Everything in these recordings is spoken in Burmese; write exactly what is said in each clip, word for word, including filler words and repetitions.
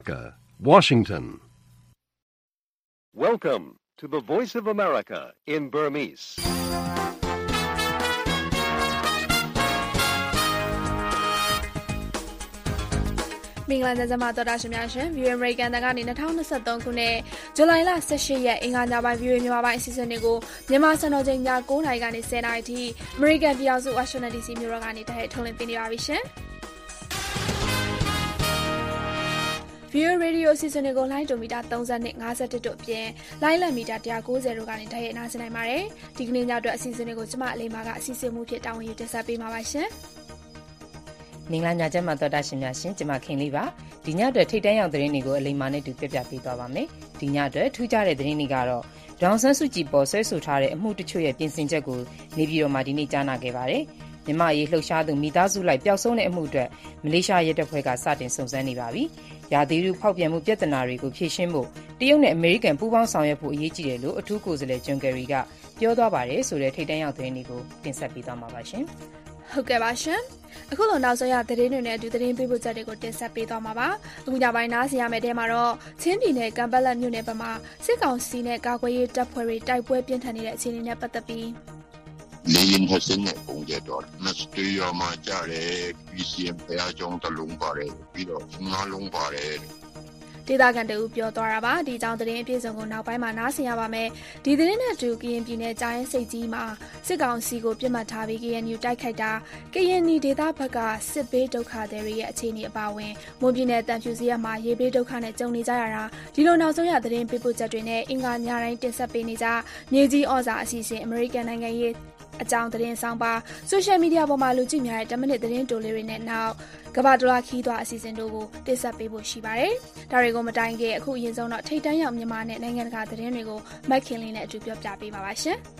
Washington. Welcome to the Voice of America in Burmese. ။မင်္ဂလာညချမ်းပါတော်တာရှင်များရှင် View American တန်ကနေ၂၀၂၃ခုနှစ်ဇူလိုင်လ၁၈ရက်အင်္ဂါညပိုင်း View မြန်မာပိုင်းအစီအစဉ်တွေကိုမြန်မာစံတော်ချိန်ည၉နာရီကနေ၁၀နာရီထိ American ပြည်ထောင်စု Washington ဒီစီ မြို့တော်ကနေတိုက်ရိုက်ထုတ်လွှင့်ပေးနေပါပြီရှင်။ View Radio အစီအစဉ်တွေကိုလိုင်းဒိုမီတာ၃၀နဲ့၅၁တို့အပြင်လိုင်းလံမီတာ၁၉၀တို့ကနေတိုက်ရိုက်နားဆင်နိုင်ပါတယ်။ဒီကနေ့ညအတွက်အစီအစဉ်တွေကိုကျမအလေးမာကအစီအစဉ်မှုဖြစ်တာဝန်ယူတင်ဆက်ပေးမှာပါရှင်။မင်္ဂလာညချမ်းပါတော်တာရှင်များရှင်ကျမခင်လေးပါဒီညအတွက်ထိတ်တန်းရောက်သတင်းတွေကိုအလိမ္မာနဲ့တူပြပြပေးသွားပါမယ်ဒီညအတွက်ထူးခြားတဲ့သတင်းတွေကတော့ဒေါန်ဆန်းစုကြည်ပေါ်ဆွဲဆိုထားတဲ့အမှုတချို့ရဲ့ပြင်ဆင်ချက်ကိုနေပြည်တော်မှာဒီနေ့ကြားနာခဲ့ပါတယ်မြန်မာရေးလှုပ်ရှားသူမိသားစုလိုက်ပျောက်ဆုံးတဲ့အမှုအတွက်မလေးရှားရဲတပ်ဖွဲ့ကစတင်စုံစမ်းနေပါပြီရာသီဥတုဖောက်ပြန်မှုပြဿနာတွေကိုဖြေရှင်းဖို့တရုတ်နဲ့အမေရိကန်ပူးပေါင်းဆောင်ရွက်ဖို့အရေးကြီးတယ်လို့အထူးကိုယ်စားလှယ်ဂျွန်ကယ်ရီကပြောသွားပါတယ်ဆိုတဲ့ထိတ်တန်းရောက်သတင်းတွေကိုတင်ဆက်ပေးသွားမှာပါရှင်ဟုတ်ကဲ့ပါရှင်အခုလိုနောက်ဆုံးရသတင်းတွေနဲ့အတူသတင်းပေးပို့ချက်တွေကိုတင်ဆက်ပေးသွားမှာပါအခုညပိုင်းနားဆင်ရမယ့်တဲမှာတော့ချင်းပြည်နယ်ကံပက်လက်မြို့နယ်ဘက်မှာစစ်ကောင်စီနဲ့ကာကွယ်ရေးတပ်ဖွဲ့တွေတိုက်ပွဲပြင်းထန်နေတဲ့အခြေအနေနဲ့ပတ်သက်ပြီးလေရင်ဟစင်းနဲ့ပုံကြတော့မစတူရမှာကြတယ် ပီ စီ အမ် ဖျားကြောင်းတလုံးပါတယ်ပြီးတော့ငါးလုံးပါတယ်ဒေသခံတူပြောသွားတာပါဒီကြောင့်သတင်းအပြည့်စုံကိုနောက်ပိုင်းမှာနားဆင်ရပါမယ်ဒီသတင်းနဲ့အတူကရင်ပြည်နယ်ကြားရင်စိတ်ကြီးမှာစစ်ကောင်စီကိုပြစ်မှတ်ထားပြီး ကေအန်ယူ တိုက်ခိုက်တာကရင်နီဒေသဘက်ကစစ်ဘေးဒုက္ခသည်တွေရဲ့အခြေအနေအပါအဝင်မွန်ပြည်နယ်တန်ဖြူစရမှာရေဘေးဒုက္ခနဲ့ကြုံနေကြရတာဒီလိုနောက်ဆုံးရသတင်းပေးပို့ချက်တွေနဲ့အင်္ဂါညတိုင်းတင်ဆက်ပေးနေကြမြေကြီးဩဇာအစီအစဉ်အမေရိကန်နိုင်ငံရေးအကြောင်းသတင်းဆောင်ပါဆိုရှယ်မီဒီယာပေါ်မှာလူကြည့်များတဲ့tenမိနစ်သတင်းတိုလေးတွေနဲ့နောက်ကဘာဒလာခီးသွားအစီအစဉ်တို့ကိုတင်ဆက်ပေးဖို့ရှိပါတယ်။ဒါတွေကိုမတိုင်ခင်အခုအရင်ဆုံးတော့ထိတ်တန်းရောက်မြန်မာနဲ့နိုင်ငံတကာသတင်းတွေကိုမက်ခင်လင်းနဲ့အတူပြောပြပေးပါပါရှင်။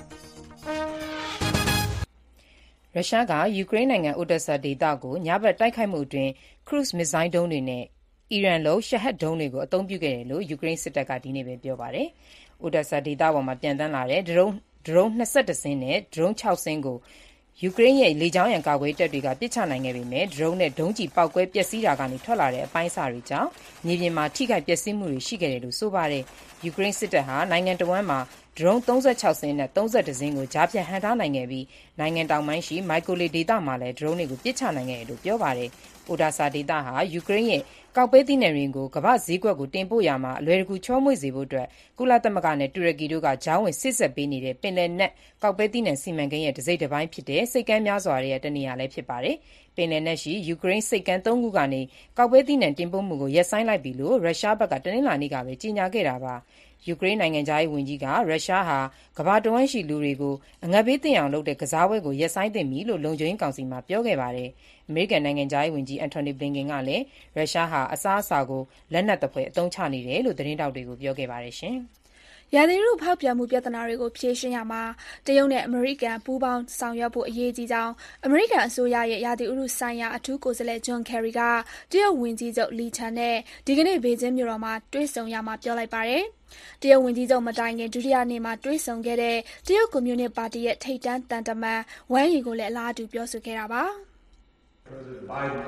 ရုရှားကယူကရိန်းနိုင်ငံအိုဒက်ဆာဒေသကိုညဘက်တိုက်ခိုက်မှုအတွင်းခရုစ်မစ်ဇိုင်းဒုံးတွေနဲ့အီရန်လုံးရှဟတ်ဒုံးတွေကိုအသုံးပြုခဲ့တယ်လို့ယူကရိန်းစစ်တပ်ကဒီနေ့ပဲပြောပါတယ်။အိုဒက်ဆာဒေသပေါ်မှာပြန်တန်းလာတဲ့ဒရုန်းဒရုန်း၂၁စင်းနဲ့ဒရုန်း၆စင်းကိုယူကရိန်းရဲ့လေကြောင်းရန်ကာကွယ်တပ်တွေကပစ်ချနိုင်ခဲ့ပေမဲ့ဒရုန်းနဲ့ဒုံးကျည်ပောက်ကွဲပျက်စီးတာကနေထွက်လာတဲ့အပိုင်းအစတွေကြောင့်မြေပြင်မှာထိခိုက်ပျက်စီးမှုတွေရှိခဲ့တယ်လို့ဆိုပါတယ်။ယူကရိန်းစစ်တပ်ဟာနိုင်ငံတော်ဝန်မှာဒရုန်း၃၆စင်းနဲ့၃၁စင်းကိုကြားဖြတ်ဟန်ထားနိုင်ခဲ့ပြီးနိုင်ငံတောင်ပိုင်းရှိမိုက်ကိုလီဒေသမှာလည်းဒရုန်းတွေကိုပစ်ချနိုင်ခဲ့တယ်လို့ပြောပါတယ်။အိုဒါဆာဒေသဟာယူကရိန်းရဲ့ကောက်ပဲသီးနှံတွေကိုကမ္ဘာ့ဈေးကွက်ကိုတင်ပို့ရာမှာအလွယ်တကူချောမွေ့စေဖို့အတွက်ကုလသမဂ္ဂနဲ့တူရကီတို့ကကြားဝင်စစ်ဆက်ပေးနေတဲ့ပင်လယ်နက်ကောက်ပဲသီးနှံစီမံကိန်းရဲ့တစ်စိတ်တစ်ပိုင်းဖြစ်တဲ့စိတ်ကမ်းများစွာရဲ့တနေရာလည်းဖြစ်ပါတယ်။ပင်လယ်နက်ရှိယူကရိန်းစိတ်ကမ်းသုံးခုကနေကောက်ပဲသီးနှံတင်ပို့မှုကိုရပ်ဆိုင်းလိုက်ပြီလို့ရုရှားဘက်ကတနင်္လာနေ့ကပဲကြေညာခဲ့တာပါ။ယူကရိန်းနိုင်ငံသားရေးဝန်ကြီးကရုရှားဟာကမ္ဘာတဝန်းရှိလူတွေကိုအငတ်ဘေးသင့်အောင်လုပ်တဲ့ကစားပွဲကိုရပ်ဆိုင်းသင့်ပြီလို့လုံခြုံရေးကောင်စီမှာပြောခဲ့ပါတယ်။အမေရိကန်နိုင်ငံသားရေးဝန်ကြီးအန်တိုနီဘလင်ကင်ကလည်းရုရှားဟာအစားအစာကိုလက်နက်သဖွယ်အသုံးချနေတယ်လို့သတင်းတောက်တွေကိုပြောခဲ့ပါတယ်ရှင်။ရာသီဥတုဖောက်ပြန်မှုပြဿနာတွေကိုဖြေရှင်းရမှာတရုတ်နဲ့အမေရိကန်ပူးပေါင်းဆောင်ရွက်ဖို့အရေးကြီးကြောင်းအမေရိကန်အစိုးရရဲ့ရာသီဥတုဆိုင်ရာအထူးကိုယ်စားလှယ်ဂျွန်ကယ်ရီကတရုတ်ဝန်ကြီးချုပ်လီချန်နဲ့ဒီကနေ့ဘေကျင်းမြို့တော်မှာတွေ့ဆုံရမှာပြောလိုက်ပါတယ်။တရုတ်ဝန်ကြီးချုပ်မတိုင်ခင်ဒုတိယနေ့မှာတွေ့ဆုံခဲ့တဲ့တရုတ်ကွန်မြူနစ်ပါတီရဲ့ထိပ်တန်းတန်တမန်ဝမ်ရီကိုလည်းအလားတူပြောဆိုခဲ့တာပါ။ President Biden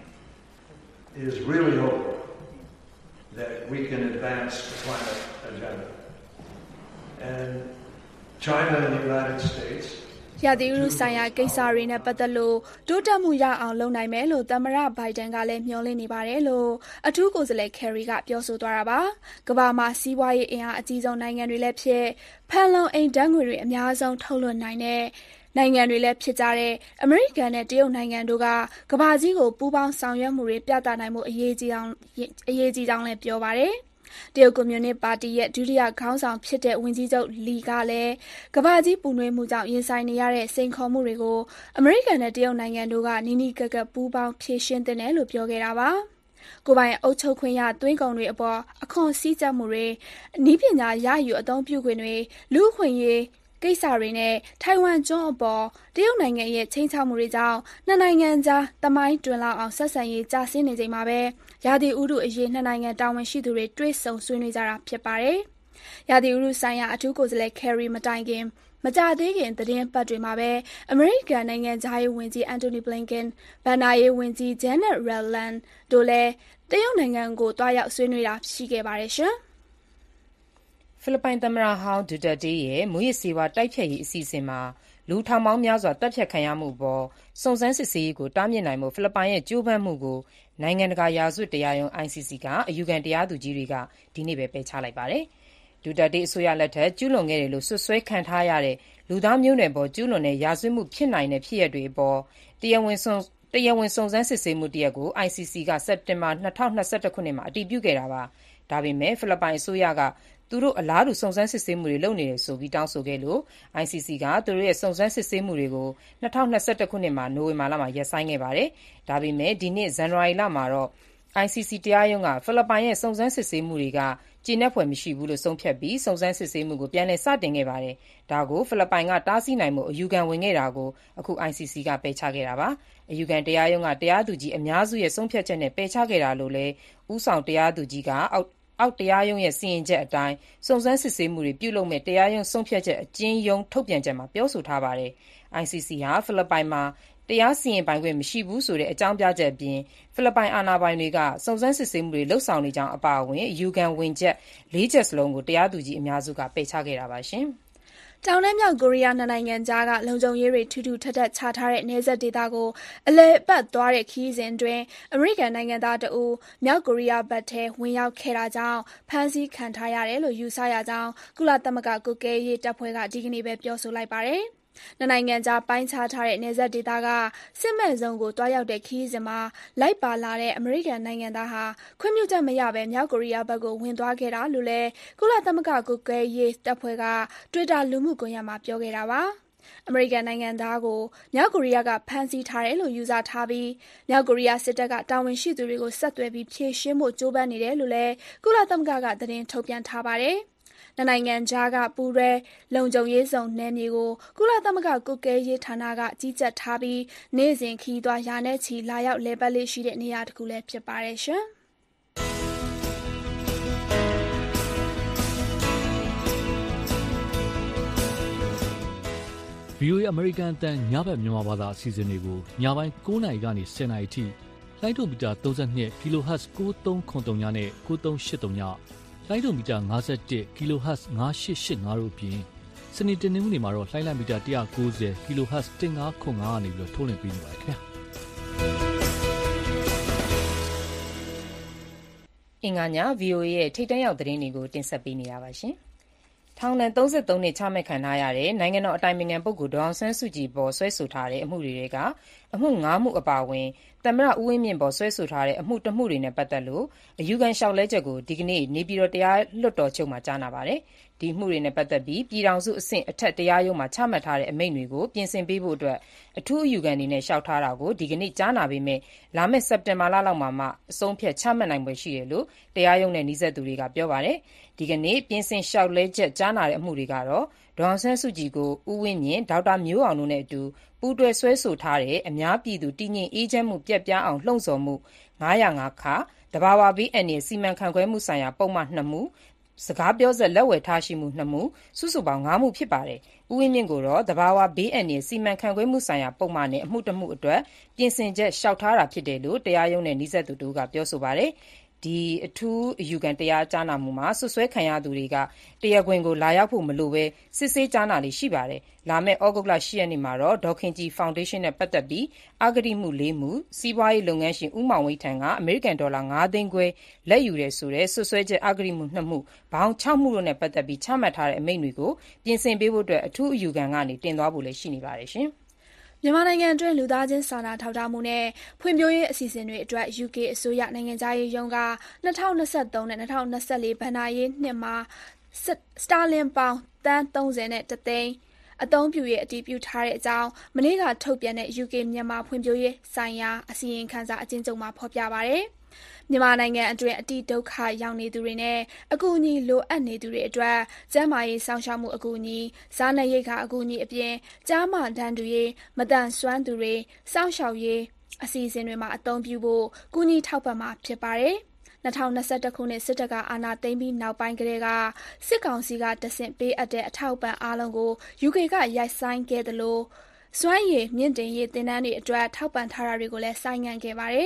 is really hoping that we can advance the climate agenda. And China and the United States ရာသီဥတုဆိုင်ရာကိစ္စတွေနဲ့ပတ်သက်လို့တိုးတက်မှုရအောင်လုပ်နိုင်မယ်လို့သမ္မတဘိုင်ဒန်ကလည်းမျှော်လင့်နေပါတယ်လို့အထူးကိုယ်စားလှယ်ကယ်ရီကပြောဆိုသွားတာပါ။ကမ္ဘာမှာစီးပွားရေးအင်အားအကြီးဆုံးနိုင်ငံတွေလည်းဖြစ်ဖန်လုံအိမ်ဓာတ်ငွေတွေအများဆုံးထုတ်လွှတ်နိုင်တဲ့နိုင်ငံတွေလည်းဖြစ်ကြတဲ့အမေရိကန်နဲ့တရုတ်နိုင်ငံတို့ကကမ္ဘာကြီးကိုပူးပေါင်းဆောင်ရွက်မှုတွေပြသနိုင်မှုအရေးကြီးအောင်အရေးကြီးကြောင်းလည်းပြောပါတယ်။တရုတ်ကွန်မြူနစ်ပါတီရဲ့ဒုတိယခေါင်းဆောင်ဖြစ်တဲ့ဝန်ကြီးချုပ်လီကလည်းကမ္ဘာကြီးပူနွေးမှုကြောင့်ရင်ဆိုင်နေရတဲ့စိန်ခေါ်မှုတွေကိုအမေရိကန်နဲ့တရုတ်နိုင်ငံတို့ကနီးနီးကပ်ကပ်ပူးပေါင်းဖြေရှင်းသင့်တယ်လို့ပြောခဲ့တာပါ။ကိုယ်ပိုင်အုပ်ချုပ်ခွင့်ရသွင်းကုန်တွေအပေါ်အခွန်စည်းကြပ်မှုတွေနည်းပညာရယူအသုံးပြုခွင့်တွေလူ့အခွင့်အရေးကိစ္စတွေနဲ့ထိုင်ဝမ်ကျွန်းအပေါ်တရုတ်နိုင်ငံရဲ့ချိန်ချမှုတွေကြောင့်နှစ်နိုင်ငံကြားသမိုင်းတွင်လောက်အောင်ဆက်ဆံရေးကျဆင်းနေချိန်မှာပဲရာသီဥတုအရေးနှစ်နိုင်ငံတာဝန်ရှိသူတွေတွေ့ဆုံဆွေးနွေးကြတာဖြစ်ပါတယ်။ရာသီဥတုဆိုင်ရာအထူးကိုယ်စားလှယ်ကယ်ရီမတိုင်ခင်မကြသေးခင်သတင်းပတ်တွေမှာပဲအမေရိကန်နိုင်ငံသားရေးဝန်ကြီးအန်တိုနီဘလင်ကန်၊ဘဏ္ဍာရေးဝန်ကြီးဂျန်နက်ရယ်လန်တို့လည်းတရုတ်နိုင်ငံကိုတွားရောက်ဆွေးနွေးတာရှိခဲ့ပါတယ်ရှင်ဖိလစ်ပိုင်သမ္မတဟောင်းဒူတာတေးရဲ့မူးယစ်ဆေးဝါးတိုက်ဖျက်ရေးအစီအစဉ်မှာလူထောင်ပေါင်းများစွာတပ်ဖြတ်ခံရမှုပေါ်စုံစမ်းစစ်ဆေးရေးကိုတားမြစ်နိုင်မှုဖိလစ်ပိုင်ရဲ့ကြိုးပမ်းမှုကိုနိုင်ငံတကာရာဇဝတ်တရားရုံး အိုင် စီ စီ ကအယူခံတရားသူကြီးတွေကဒီနေ့ပဲပယ်ချလိုက်ပါတယ်။ဒူတာတေးအစိုးရလက်ထက်ကျူးလွန်ခဲ့တယ်လို့ဆွဆွဲခံထားရတဲ့လူသားမျိုးနွယ်ပေါ်ကျူးလွန်တဲ့ရာဇဝတ်မှုဖြစ်နိုင်တဲ့ဖြစ်ရပ်တွေအပေါ်တရားဝင်ဆုံးတရားဝင်စုံစမ်းစစ်ဆေးမှုတရက်ကို အိုင် စီ စီ ကစက်တင်ဘာ၂၀၂၁ခုနှစ်မှာအတည်ပြုခဲ့တာပါ။ဒါပေမဲ့ဖိလစ်ပိုင်အစိုးရကသူတို့အလားတူစုံစမ်းစစ်ဆေးမှုတွေလုပ်နေတယ်ဆိုပြီးတောင်းဆိုခဲ့လို့ အိုင် စီ စီ ကသူတို့ရဲ့စုံစမ်းစစ်ဆေးမှုတွေကို၂၀၂၁ခုနှစ်မှာနိုဝင်ဘာလမှာရပ်ဆိုင်းခဲ့ပါတယ်။ဒါပေမဲ့ဒီနှစ်ဇန်နဝါရီလမှာတော့ အိုင် စီ စီ တရားရုံးကဖိလစ်ပိုင်ရဲ့စုံစမ်းစစ်ဆေးမှုတွေကကျေနပ်ဖွယ်မရှိဘူးလို့ဆုံးဖြတ်ပြီးစုံစမ်းစစ်ဆေးမှုကိုပြန်လည်စတင်ခဲ့ပါတယ်။ဒါကိုဖိလစ်ပိုင်ကတားဆီးနိုင်မှုအယူခံဝင်ခဲ့တာကိုအခု အိုင် စီ စီ ကပယ်ချခဲ့တာပါ။အယူခံတရားရုံးကတရားသူကြီးအများစုရဲ့ဆုံးဖြတ်ချက်နဲ့ပယ်ချခဲ့တာလို့လည်းဦးဆောင်တရားသူကြီးကအောက်အောက်တရားရုံးရဲ့စီရင်ချက်အတိုင်းစုံစမ်းစစ်ဆေးမှုတွေပြုလုပ်မဲ့တရားရုံးဆုံးဖြတ်ချက်အကျဉ်းရုံးထုတ်ပြန်ချက်မှာပြောဆိုထားပါတယ်။ အိုင် စီ စီ ဟာဖိလစ်ပိုင်မှာတရားစီရင်ပိုင်ခွင့်မရှိဘူးဆိုတဲ့အကြောင်းပြချက်အပြင်ဖိလစ်ပိုင်အာဏာပိုင်တွေကစုံစမ်းစစ်ဆေးမှုတွေလှုပ်ဆောင်နေကြောင်းအပါအဝင်အယူခံဝင်ချက်လေးချက်စလုံးကိုတရားသူကြီးအများစုကပယ်ချခဲ့တာပါရှင်။တောင်နဲ့မြောက်ကိုရီးယားနှစ်နိုင်ငံကြားကလုံခြုံရေးတွေထူးထူးထပ်ထပ်ချထားတဲ့နယ်စပ်ဒေသကိုအလဲအပတ်သွားတဲ့ခရီးစဉ်တွင်အမေရိကန်နိုင်ငံသားတဦးမြောက်ကိုရီးယားဘက်ထဲဝင်ရောက်ခဲ့တာကြောင့်ဖမ်းဆီးခံထားရတယ်လို့ယူဆရကြောင်းကုလသမဂ္ဂကွပ်ကဲရေးတပ်ဖွဲ့ကဒီကနေ့ပဲပြောဆိုလိုက်ပါတယ်။နှစ်နိုင်ငံကြားပိုင်းခြားထားတဲ့နယ်စပ်ဒေသကစစ်မဲ့ဇုံကိုတွားရောက်တဲ့ခရီးစဉ်မှာလိုက်ပါလာတဲ့အမေရိကန်နိုင်ငံသားဟာခွင့်ပြုချက်မရဘဲမြောက်ကိုရီးယားဘက်ကိုဝင်သွားခဲ့တာလို့လည်းကုလသမဂ္ဂကွပ်ကဲရေးတပ်ဖွဲ့က Twitter လူမှုကွန်ရက်မှာပြောခဲ့တာပါ။အမေရိကန်နိုင်ငံသားကိုမြောက်ကိုရီးယားကဖမ်းဆီးထားတယ်လို့ယူဆထားပြီးမြောက်ကိုရီးယားစစ်တပ်ကတာဝန်ရှိသူတွေကိုဆက်သွယ်ပြီးဖြေရှင်းဖို့ကြိုးပမ်းနေတယ်လို့လည်းကုလသမဂ္ဂကသတင်းထုတ်ပြန်ထားပါတယ်။နှစ်နိုင်ငံကြားကပူးရဲလုံခြုံရေးဆောင်နယ်မြေကိုကုလသမဂ္ဂကွပ်ကဲရေးဌာနကကြီးကြပ်ထားပြီးနေ့စဉ်ခီးသွွားရာနဲ့ချီလာရောက်လဲပတ်လေးရှိတဲ့နေရာတစ်ခုလည်းဖြစ်ပါတယ်ရှင်။ဗွီအိုအေ American အသံညဘက်မြန်မာဘာသာအစီအစဉ်တွေကိုညပိုင်း၉နာရီကနေ၁၀နာရီအထိလိုင်းဒိုမီတာ၃၂ kHz ၉၃၇၃ညနဲ့၉၃၈၃ညလိုင်းဒိုမီတာ၅၁ kHz ၅၈၈၅တို့အပြင်စနေတနင်္ဂနွေမှာတော့လိုင်းလံမီတာ၁၉၀ kHz ၁၅၇၅ကနေပြီးတော့ထုတ်လွှင့်ပေးနေပါတယ်ခင်ဗျာအင်္ဂါည ဗွီအိုအေရဲ့ထိပ်တန်းရောက်သတင်းတွေကိုတင်ဆက်ပေးနေတာပါရှင်။ထောင်ဒဏ်၃၃နှစ်ချမှတ်ခံထားရတဲ့နိုင်ငံတော်အတိုင်ပင်ခံပုဂ္ဂိုလ်ဒေါ်အောင်ဆန်းစုကြည်ပေါ်ဆွဲဆိုထားတဲ့အမှုတွေထဲကအမှု၅မှုအပါအဝင်သမ္မတဦးဝင်းမြင့်ပေါ်ဆွဲဆိုထားတဲ့အမှုတစ်မှုတွေနဲ့ပတ်သက်လို့အယူခံလျှောက်လဲချက်ကိုဒီကနေ့နေပြည်တော်တရားလွှတ်တော်ချုပ်မှာကြားနာပါတယ်။ဒီအမှုတွေနဲ့ပတ်သက်ပြီးပြည်ထောင်စုအဆင့်အထက်တရားရုံးမှာချမှတ်ထားတဲ့အမိန့်တွေကိုပြင်ဆင်ပေးဖို့အတွက်အထူးအယူခံအနေနဲ့လျှောက်ထားတာကိုဒီကနေ့ကြားနာပေမဲ့လာမယ့်စက်တင်ဘာလလောက်မှာမှအဆုံးဖြတ်ချမှတ်နိုင်ဖွယ်ရှိတယ်လို့တရားရုံးနဲ့နှိစက်သူတွေကပြောပါတယ်။ဒီကနေ့ပြင်ဆင်လျှောက်လဲချက်ကြားနာတဲ့အမှုတွေကတော့ဒေါ်အောင်ဆန်းစုကြည်ကိုဦးဝင်းမြင့်ဒေါက်တာမျိုးအောင်တို့နဲ့အတူပူးတွဲဆွဲဆိုထားတဲ့အများပြည်သူတည်ငြိမ်အေးချမ်းမှုပြက်ပြားအောင်လှုံ့ဆော်မှု၅၀၅ခတဘာဝဘေးအန္တရာယ်စီမံခန့်ခွဲမှုဆိုင်ရာပုံမှန်၂မှုစကားပြောဆက်လက်ဝယ်ထားရှိမှု၂မှုစုစုပေါင်း၅မှုဖြစ်ပါတယ်။ဦးဝင်းမြင့်ကိုတော့တဘာဝဘေးအန္တရာယ်စီမံခန့်ခွဲမှုဆိုင်ရာပုံမှန်နဲ့အမှုတစ်မှုအတွက်ပြင်ဆင်ချက်လျှောက်ထားတာဖြစ်တယ်လို့တရားရုံးနဲ့နှိစက်သူတို့ကပြောဆိုပါတယ်။ဒီအထူးအယူခံတရားကြားနာမှုမှာဆွဆွဲခံရသူတွေကတရားခွင်ကိုလာရောက်ဖို့မလိုပဲစစ်ဆေးကြားနာလေးရှိပါတယ်။လာမယ့်ဩဂုတ်လ၈ရက်နေ့မှာတော့ဒေါခင်ကြီးဖောင်ဒေးရှင်းနဲ့ပတ်သက်ပြီးအဂတိမှု၄မှုစီးပွားရေးလုပ်ငန်းရှင်ဦးမောင်ဝိထံကအမေရိကန်ဒေါ်လာ၅သိန်းခွဲလက်ယူတဲ့ဆိုတဲ့ဆွဆွဲချက်အဂတိမှု၂မှုဘောင်၆မှုတို့နဲ့ပတ်သက်ပြီးချမှတ်ထားတဲ့အမိန့်တွေကိုပြင်ဆင်ပေးဖို့အတွက်အထူးအယူခံကနေတင်သွားဖို့လည်းရှိနေပါတယ်ရှင်။မြန်မာနိုင်ငံအတွင်းလူသားချင်းစာနာထောက်ထားမှုနဲ့ဖွံ့ဖြိုးရေးအစီအစဉ်တွေအတွက် ယူကေ အစိုးရနိုင်ငံခြားရေးရုံးက၂၀၂၃နဲ့၂၀၂၄ဘဏ္ဍာရေးနှစ်မှာစတာလင်ပေါင်သန်း၃၀နဲ့တစ်သိန်းအသုံးပြုရေးအတည်ပြုထားတဲ့အကြောင်းမနေ့ကထုတ်ပြန်တဲ့ ယူကေ မြန်မာဖွံ့ဖြိုးရေးဆိုင်ရာအစီရင်ခံစာအကျဉ်းချုပ်မှာဖော်ပြပါတယ်။မြန်မာနိုင်ငံအတွင်းအတိဒုက္ခရောက်နေသူတွေနဲ့အကူအညီလိုအပ်နေသူတွေအတွက်ကျန်းမာရေးစောင့်ရှောက်မှုအကူအညီစားနပ်ရိက္ခာအကူအညီအပြင်ကျားမတန်းတူရေးမတန်ဆွမ်းသူတွေစောင့်ရှောက်ရေးအစီအစဉ်တွေမှာအသုံးပြုဖို့ကူညီထောက်ပံ့မှာဖြစ်ပါတယ်။၂၀၂၁ခုနှစ်စစ်တပ်ကအာဏာသိမ်းပြီးနောက်ပိုင်းကတည်းကစစ်ကောင်စီကတဆင့်ပေးအပ်တဲ့အထောက်အပံ့အားလုံးကို ယူကေ ကရိုက်ဆိုင်းခဲ့သလိုစွမ်းရည်မြင့်တင်ရေးသင်တန်းတွေအတွက်ထောက်ပံ့ထားတာတွေကိုလည်းဆိုင်းငံ့ခဲ့ပါတယ်။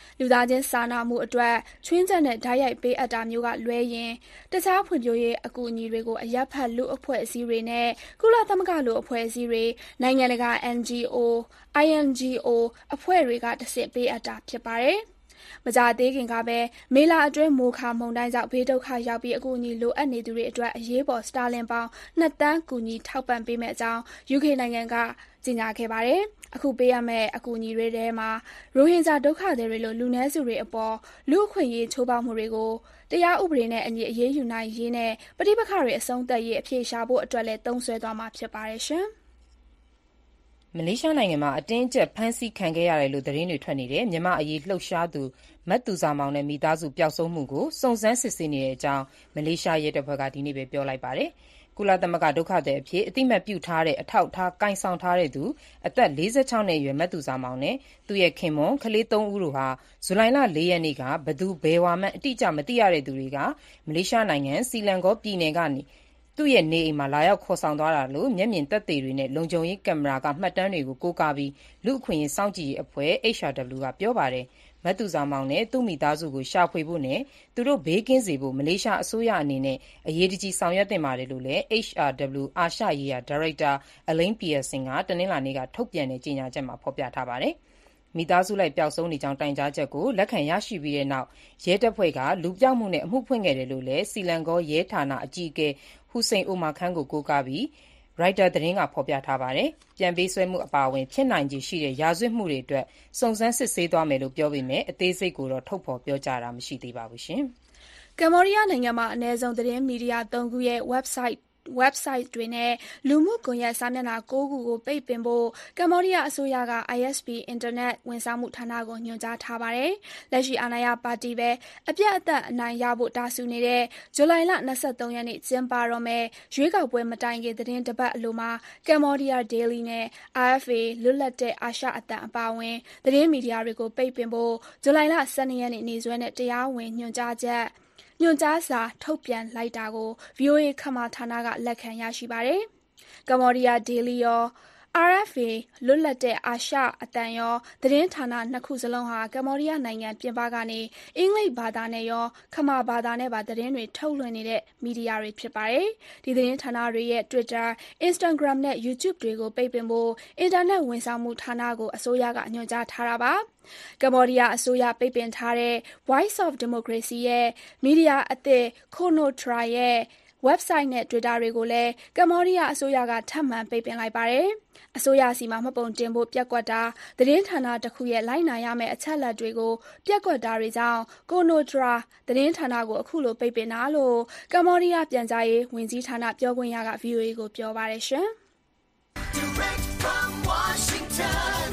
လူသားချင်းစာနာမှုအတွက်ချွင်းချက်နဲ့ဓာတ်ရိုက်ပေးအပ်တာမျိုးကလွဲရင်တခြားဖွံ့ဖြိုးရေးအကူအညီတွေကိုအရပ်ဖက်လူအဖွဲ့အစည်းတွေနဲ့ကုလသမဂ္ဂလူအဖွဲ့အစည်းတွေနိုင်ငံတကာ အန် ဂျီ အို အိုင် အန် ဂျီ အို အဖွဲ့တွေကတဆင့်ပေးအပ်တာဖြစ်ပါတယ်။မကြာသေးခင်ကပဲမေလအတွင်းမိုခါမုန်တိုင်းကြောင့်ဘေးဒုက္ခရောက်ပြီးအကူအညီလိုအပ်နေသူတွေအတွက်အရေးပေါ်စတာလင်ပေါင်းနှစ်သန်းကူညီထောက်ပံ့ပေးမယ့်အကြောင်း ယူကေ နိုင်ငံကကြေညာခဲ့ပါတယ်။အခုပေးရမယ့်အကူအညီတွေထဲမှာရိုဟင်ဂျာဒုက္ခသည်တွေလိုလူနည်းစုတွေအပေါ်လူ့အခွင့်အရေးချိုးဖောက်မှုတွေကိုတရားဥပဒေနဲ့အညီအရေးယူနိုင်ရေးနဲ့ပဋိပက္ခတွေအဆုံးသတ်ရေးအဖြေရှာဖို့အတွက်လည်းသုံးစွဲသွားမှာဖြစ်ပါတယ်ရှင်။မလေးရှားနိုင်ငံမှာအတင်းအကျပ်ဖမ်းဆီးခံခဲ့ရတယ်လို့သတင်းတွေထွက်နေတယ်မြန်မာအရေးလှုပ်ရှားသူမတ်သူစာမောင်နဲ့မိသားစုပျောက်ဆုံးမှုကိုစုံစမ်းစစ်ဆေးနေတဲ့အကြောင်းမလေးရှားရဲတပ်ဖွဲ့ကဒီနေ့ပဲပြောလိုက်ပါတယ်။ကုလသမဂ္ဂဒုက္ခသည်အဖြစ်အတိမတ်ပြုထားတဲ့အထောက်အထားကင်ဆောင်ထားတဲ့သူအသက်၄၆နှစ်အရွယ်မတ်သူစာမောင်နဲ့သူ့ရဲ့ခင်မွန်းကလေးသုံးဦးတို့ဟာဇူလိုင်လ၄ရက်နေ့ကဘသူဘယ်ဝါမှအတိအကျမသိရတဲ့သူတွေကမလေးရှားနိုင်ငံစီလန်ကောပြည်နယ်ကနေသူ့ရဲ့နေအိမ်မှာလာရောက်ခေါ်ဆောင်သွားတာလို့မျက်မြင်သက်သေတွေနဲ့လုံခြုံရေးကင်မရာကမှတ်တမ်းတွေကိုကိုးကားပြီးလူ့အခွင့်အရေးစောင့်ကြည့်ရေးအဖွဲ့ အေইচ အာ် ဒဘလျူ ကပြောပါတယ်။မတ်သူစာမောင်နဲ့သူ့မိသားစုကိုရှာဖွေဖို့နဲ့သူတို့ဘေးကင်းစေဖို့မလေးရှားအစိုးရအနေနဲ့အရေးတကြီးဆောင်ရွက်သင့်ပါတယ်လို့လည်း အေইচ အာ် ဒဘလျူ အာရှရေးရာဒါရိုက်တာအလိန်းပီယာဆင်ကတနင်္လာနေ့ကထုတ်ပြန်တဲ့ကြေညာချက်မှာဖော်ပြထားပါတယ်။မိသားစုလိုက်ပျောက်ဆုံးနေကြောင်းတိုင်ကြားချက်ကိုလက်ခံရရှိပြီးတဲ့နောက်ရဲတပ်ဖွဲ့ကလူပျောက်မှုနဲ့အမှုဖွင့်ခဲ့တယ်လို့လည်းစီလန်ကောရဲဌာနအကြီးအကဲဟူစိန်အိုမာခန်းကိုကိုးကားပြီးရိုက်တာသတင်းကဖော်ပြထားပါတယ်။ပြန်ပေးဆွဲမှုအပါအဝင်ဖြစ်နိုင်ခြေရှိတဲ့ရာဇဝတ်မှုတွေအတွက်စုံစမ်းစစ်ဆေးသွားမယ်လို့ပြောပေမဲ့အသေးစိတ်ကိုတော့ထုတ်ဖော်ပြောကြားတာမရှိသေးပါဘူးရှင်။ကမ္ဘောဒီးယားနိုင်ငံမှာအနည်းဆုံးသတင်းမီဒီယာသုံးခုရဲ့ website website တွေနဲ့လူမှုကွန်ရက်စာမျက်နှာ၉ခုကိုပိတ်ပင်ဖို့ကမ္ဘောဒီးယားအစိုးရက အိုင် အက်စ် ပီ အင်တာနက်ဝန်ဆောင်မှုဌာနကိုညွှန်ကြားထားပါတယ်။လက်ရှိအာဏာရပါတီပဲအပြတ်အသတ်အနိုင်ရဖို့တာစူနေတဲ့ဇူလိုင်လ၂၃ရက်နေ့ကျင်းပတော့မယ့်ရွေးကောက်ပွဲမတိုင်ခင်သတင်းတစ်ပတ်အလိုမှာကမ္ဘောဒီးယား Daily နဲ့ အာ အက်ဖ် အေ လွတ်လပ်တဲ့အာရှအသံအပါအဝင်သတင်းမီဒီယာတွေကိုပိတ်ပင်ဖို့ဇူလိုင်လ၁၂ရက်နေ့နေ့စွဲနဲ့တရားဝင်ညွှန်ကြားချက်ညွှန်ကြားစာထုတ်ပြန်လိုက်တာကို ဗွီအိုအေ ခမာဌာနကလက်ခံရရှိပါတယ်။ကမ္ဘောဒီးယား Daily ရော အာ အက်ဖ် အေ လွတ်လပ်တဲ့အာရှအသံရောသတင်းဌာနနှစ်ခုစလုံးဟာကမ္ဘောဒီးယားနိုင်ငံပြင်ပကနေအင်္ဂလိပ်ဘာသာနဲ့ရောခမာဘာသာနဲ့ပါသတင်းတွေထုတ်လွှင့်နေတဲ့မီဒီယာတွေဖြစ်ပါတယ်။ဒီသတင်းဌာနတွေရဲ့ Twitter, Instagram နဲ့ YouTube တွေကိုပိတ်ပင်ဖို့အင်တာနက်ဝန်ဆောင်မှုဌာနကိုအစိုးရကညွှန်ကြားထားတာပါ။ကမ္ဘောဒီးယားအစိုးရပိတ်ပင်ထားတဲ့ Voice of Democracy ရဲ့မီဒီယာအသစ် Konotra ရဲ့ website နဲ့ Twitter တွေကိုလည်းကမ္ဘောဒီးယားအစိုးရကထပ်မံပိတ်ပင်လိုက်ပါတယ်။အစိုးရစီမှာမှတ်ပုံတင်ဖို့ပျက်ကွက်တာသတင်းဌာနတစ်ခုရဲ့လိုက်နာရမယ့်အချက်အလက်တွေကိုပျက်ကွက်တာတွေကြောင့် Konotra သတင်းဌာနကိုအခုလိုပိတ်ပင်တာလို့ကမ္ဘောဒီးယားပြန်ကြားရေးဝန်ကြီးဌာနပြောခွင့်ရက ဗွီအိုအေ ကိုပြောပါတယ်ရှင်။ Direct from Washington,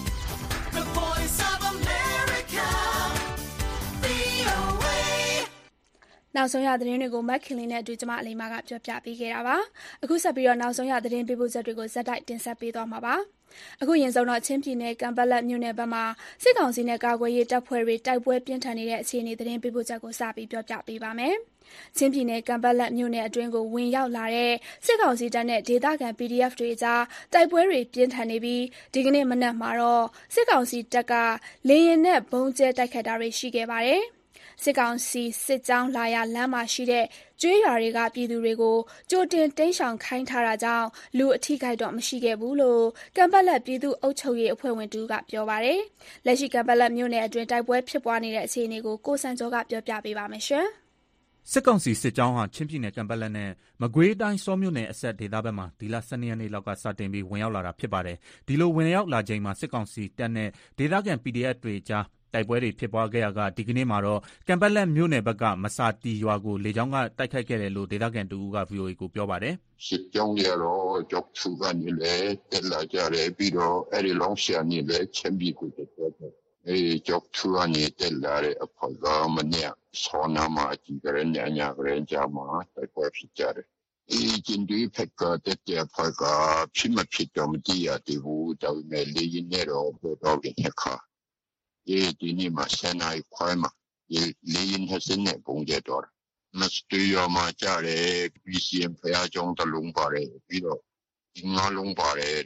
the voice of America, ဗွီအိုအေနောက်ဆုံးရသတင်းတွေကိုမက်ခင်လင်းနဲ့အတူကျမအလိမ္မာကပြောပြပေးခဲ့တာပါအခုဆက်ပြီးတော့နောက်ဆုံးရသတင်းပေးပို့ချက်တွေကိုဇက်တိုက်တင်ဆက်ပေးသွားမှာပါအခုရင်ဆုံးတော့ချင်းပြည်နယ်ကံပက်လက်မြို့နယ်ဘက်မှာစစ်ကောင်စီနဲ့ကာကွယ်ရေးတပ်ဖွဲ့တွေတိုက်ပွဲပြင်းထန်နေတဲ့အခြေအနေသတင်းပေးပို့ချက်ကိုစပြီးပြောပြပေးပါမယ်ချင်းပြည်နယ်ကံပက်လက်မြို့နယ်အတွင်းကိုဝင်ရောက်လာတဲ့စစ်ကောင်စီတပ်နဲ့ဒေသခံ ပီဒီအက်ဖ် တွေကြားတိုက်ပွဲတွေပြင်းထန်နေပြီးဒီကနေ့မနက်မှာတော့စစ်ကောင်စီတပ်ကလေရင်နဲ့ဘုံကျဲတိုက်ခတ်တာတွေရှိခဲ့ပါတယ်စစ်ကောင်စီစစ်ကြောင်းလာရလမ်းမှာရှိတဲ့ကျွေးရွာတွေကပြည်သူတွေကိုကြိုတင်တိမ်းရှောင်ခိုင်းထားတာကြောင့်လူအထိခိုက်တော့မရှိခဲ့ဘူးလို့ကံပက်လက်ပြည်သူ့အုပ်ချုပ်ရေးအဖွဲ့ဝင်တူကပြောပါတယ်။လက်ရှိကံပက်လက်မြို့နယ်အတွင်းတိုက်ပွဲဖြစ်ပွားနေတဲ့အခြေအနေကိုကိုစံကျော်ကပြောပြပေးပါမယ်ရှင်။စစ်ကောင်စီစစ်ကြောင်းဟာချင်းပြည်နယ်ကံပက်လက်နဲ့မကွေးတိုင်းစောမြို့နယ်အဆက်ဒေသဘက်မှာဒီလ၁၂ရက်နေ့လောက်ကစတင်ပြီးဝင်ရောက်လာတာဖြစ်ပါတယ်။ဒီလိုဝင်ရောက်လာချိန်မှာစစ်ကောင်စီတပ်နဲ့ဒေသခံ ပီဒီအက်ဖ် တွေကြားတိုက်ပွဲတွေဖြစ်ပွားခဲ့ရာကဒီကနေ့မှာတော့ကံပက်လက်မြို့နယ်ဘက်ကမစာတီရွာကိုလေကြောင်းကတိုက်ခိုက်ခဲ့တယ်လို့ဒေသခံတူက ဗွီအိုအေ ကိုပြောပါတယ်။စစ်ကြောင်းတွေတော့ကြောက်သူကနေလည်းတက်လာကြတယ်ပြီးတော့အဲ့ဒီလောင်းရှာနေလည်းချက်ပြီးကိုတက်တယ်။အဲ့ဒီကြောက်သူကနေတက်လာတဲ့အဖေကမနေ့ဆောနာမှာကြည့်ကြတဲ့ညညကလေးကြမှာတိုက်ပွဲဖြစ်ကြတယ်။ဒီကျင်းဒီဖက်ကတက်တဲ့ဖေကဖြစ်မဖြစ်တော့မသိရသေးဘူးဒါပေမဲ့လေရင်နဲ့တော့ပေါ်တော့တဲ့ခါဒီဒီနေ့မှာဆန်နိုင်ခွိုင်းမှာလေရင်ဟစင်းနဲ့ပုံကြတော့မစတူရမှာကြတယ် ပီ စီ အမ် ဖျားကြောင်းတလုံးပါတယ်ပြီးတော့ဒီငါလုံးပါတယ်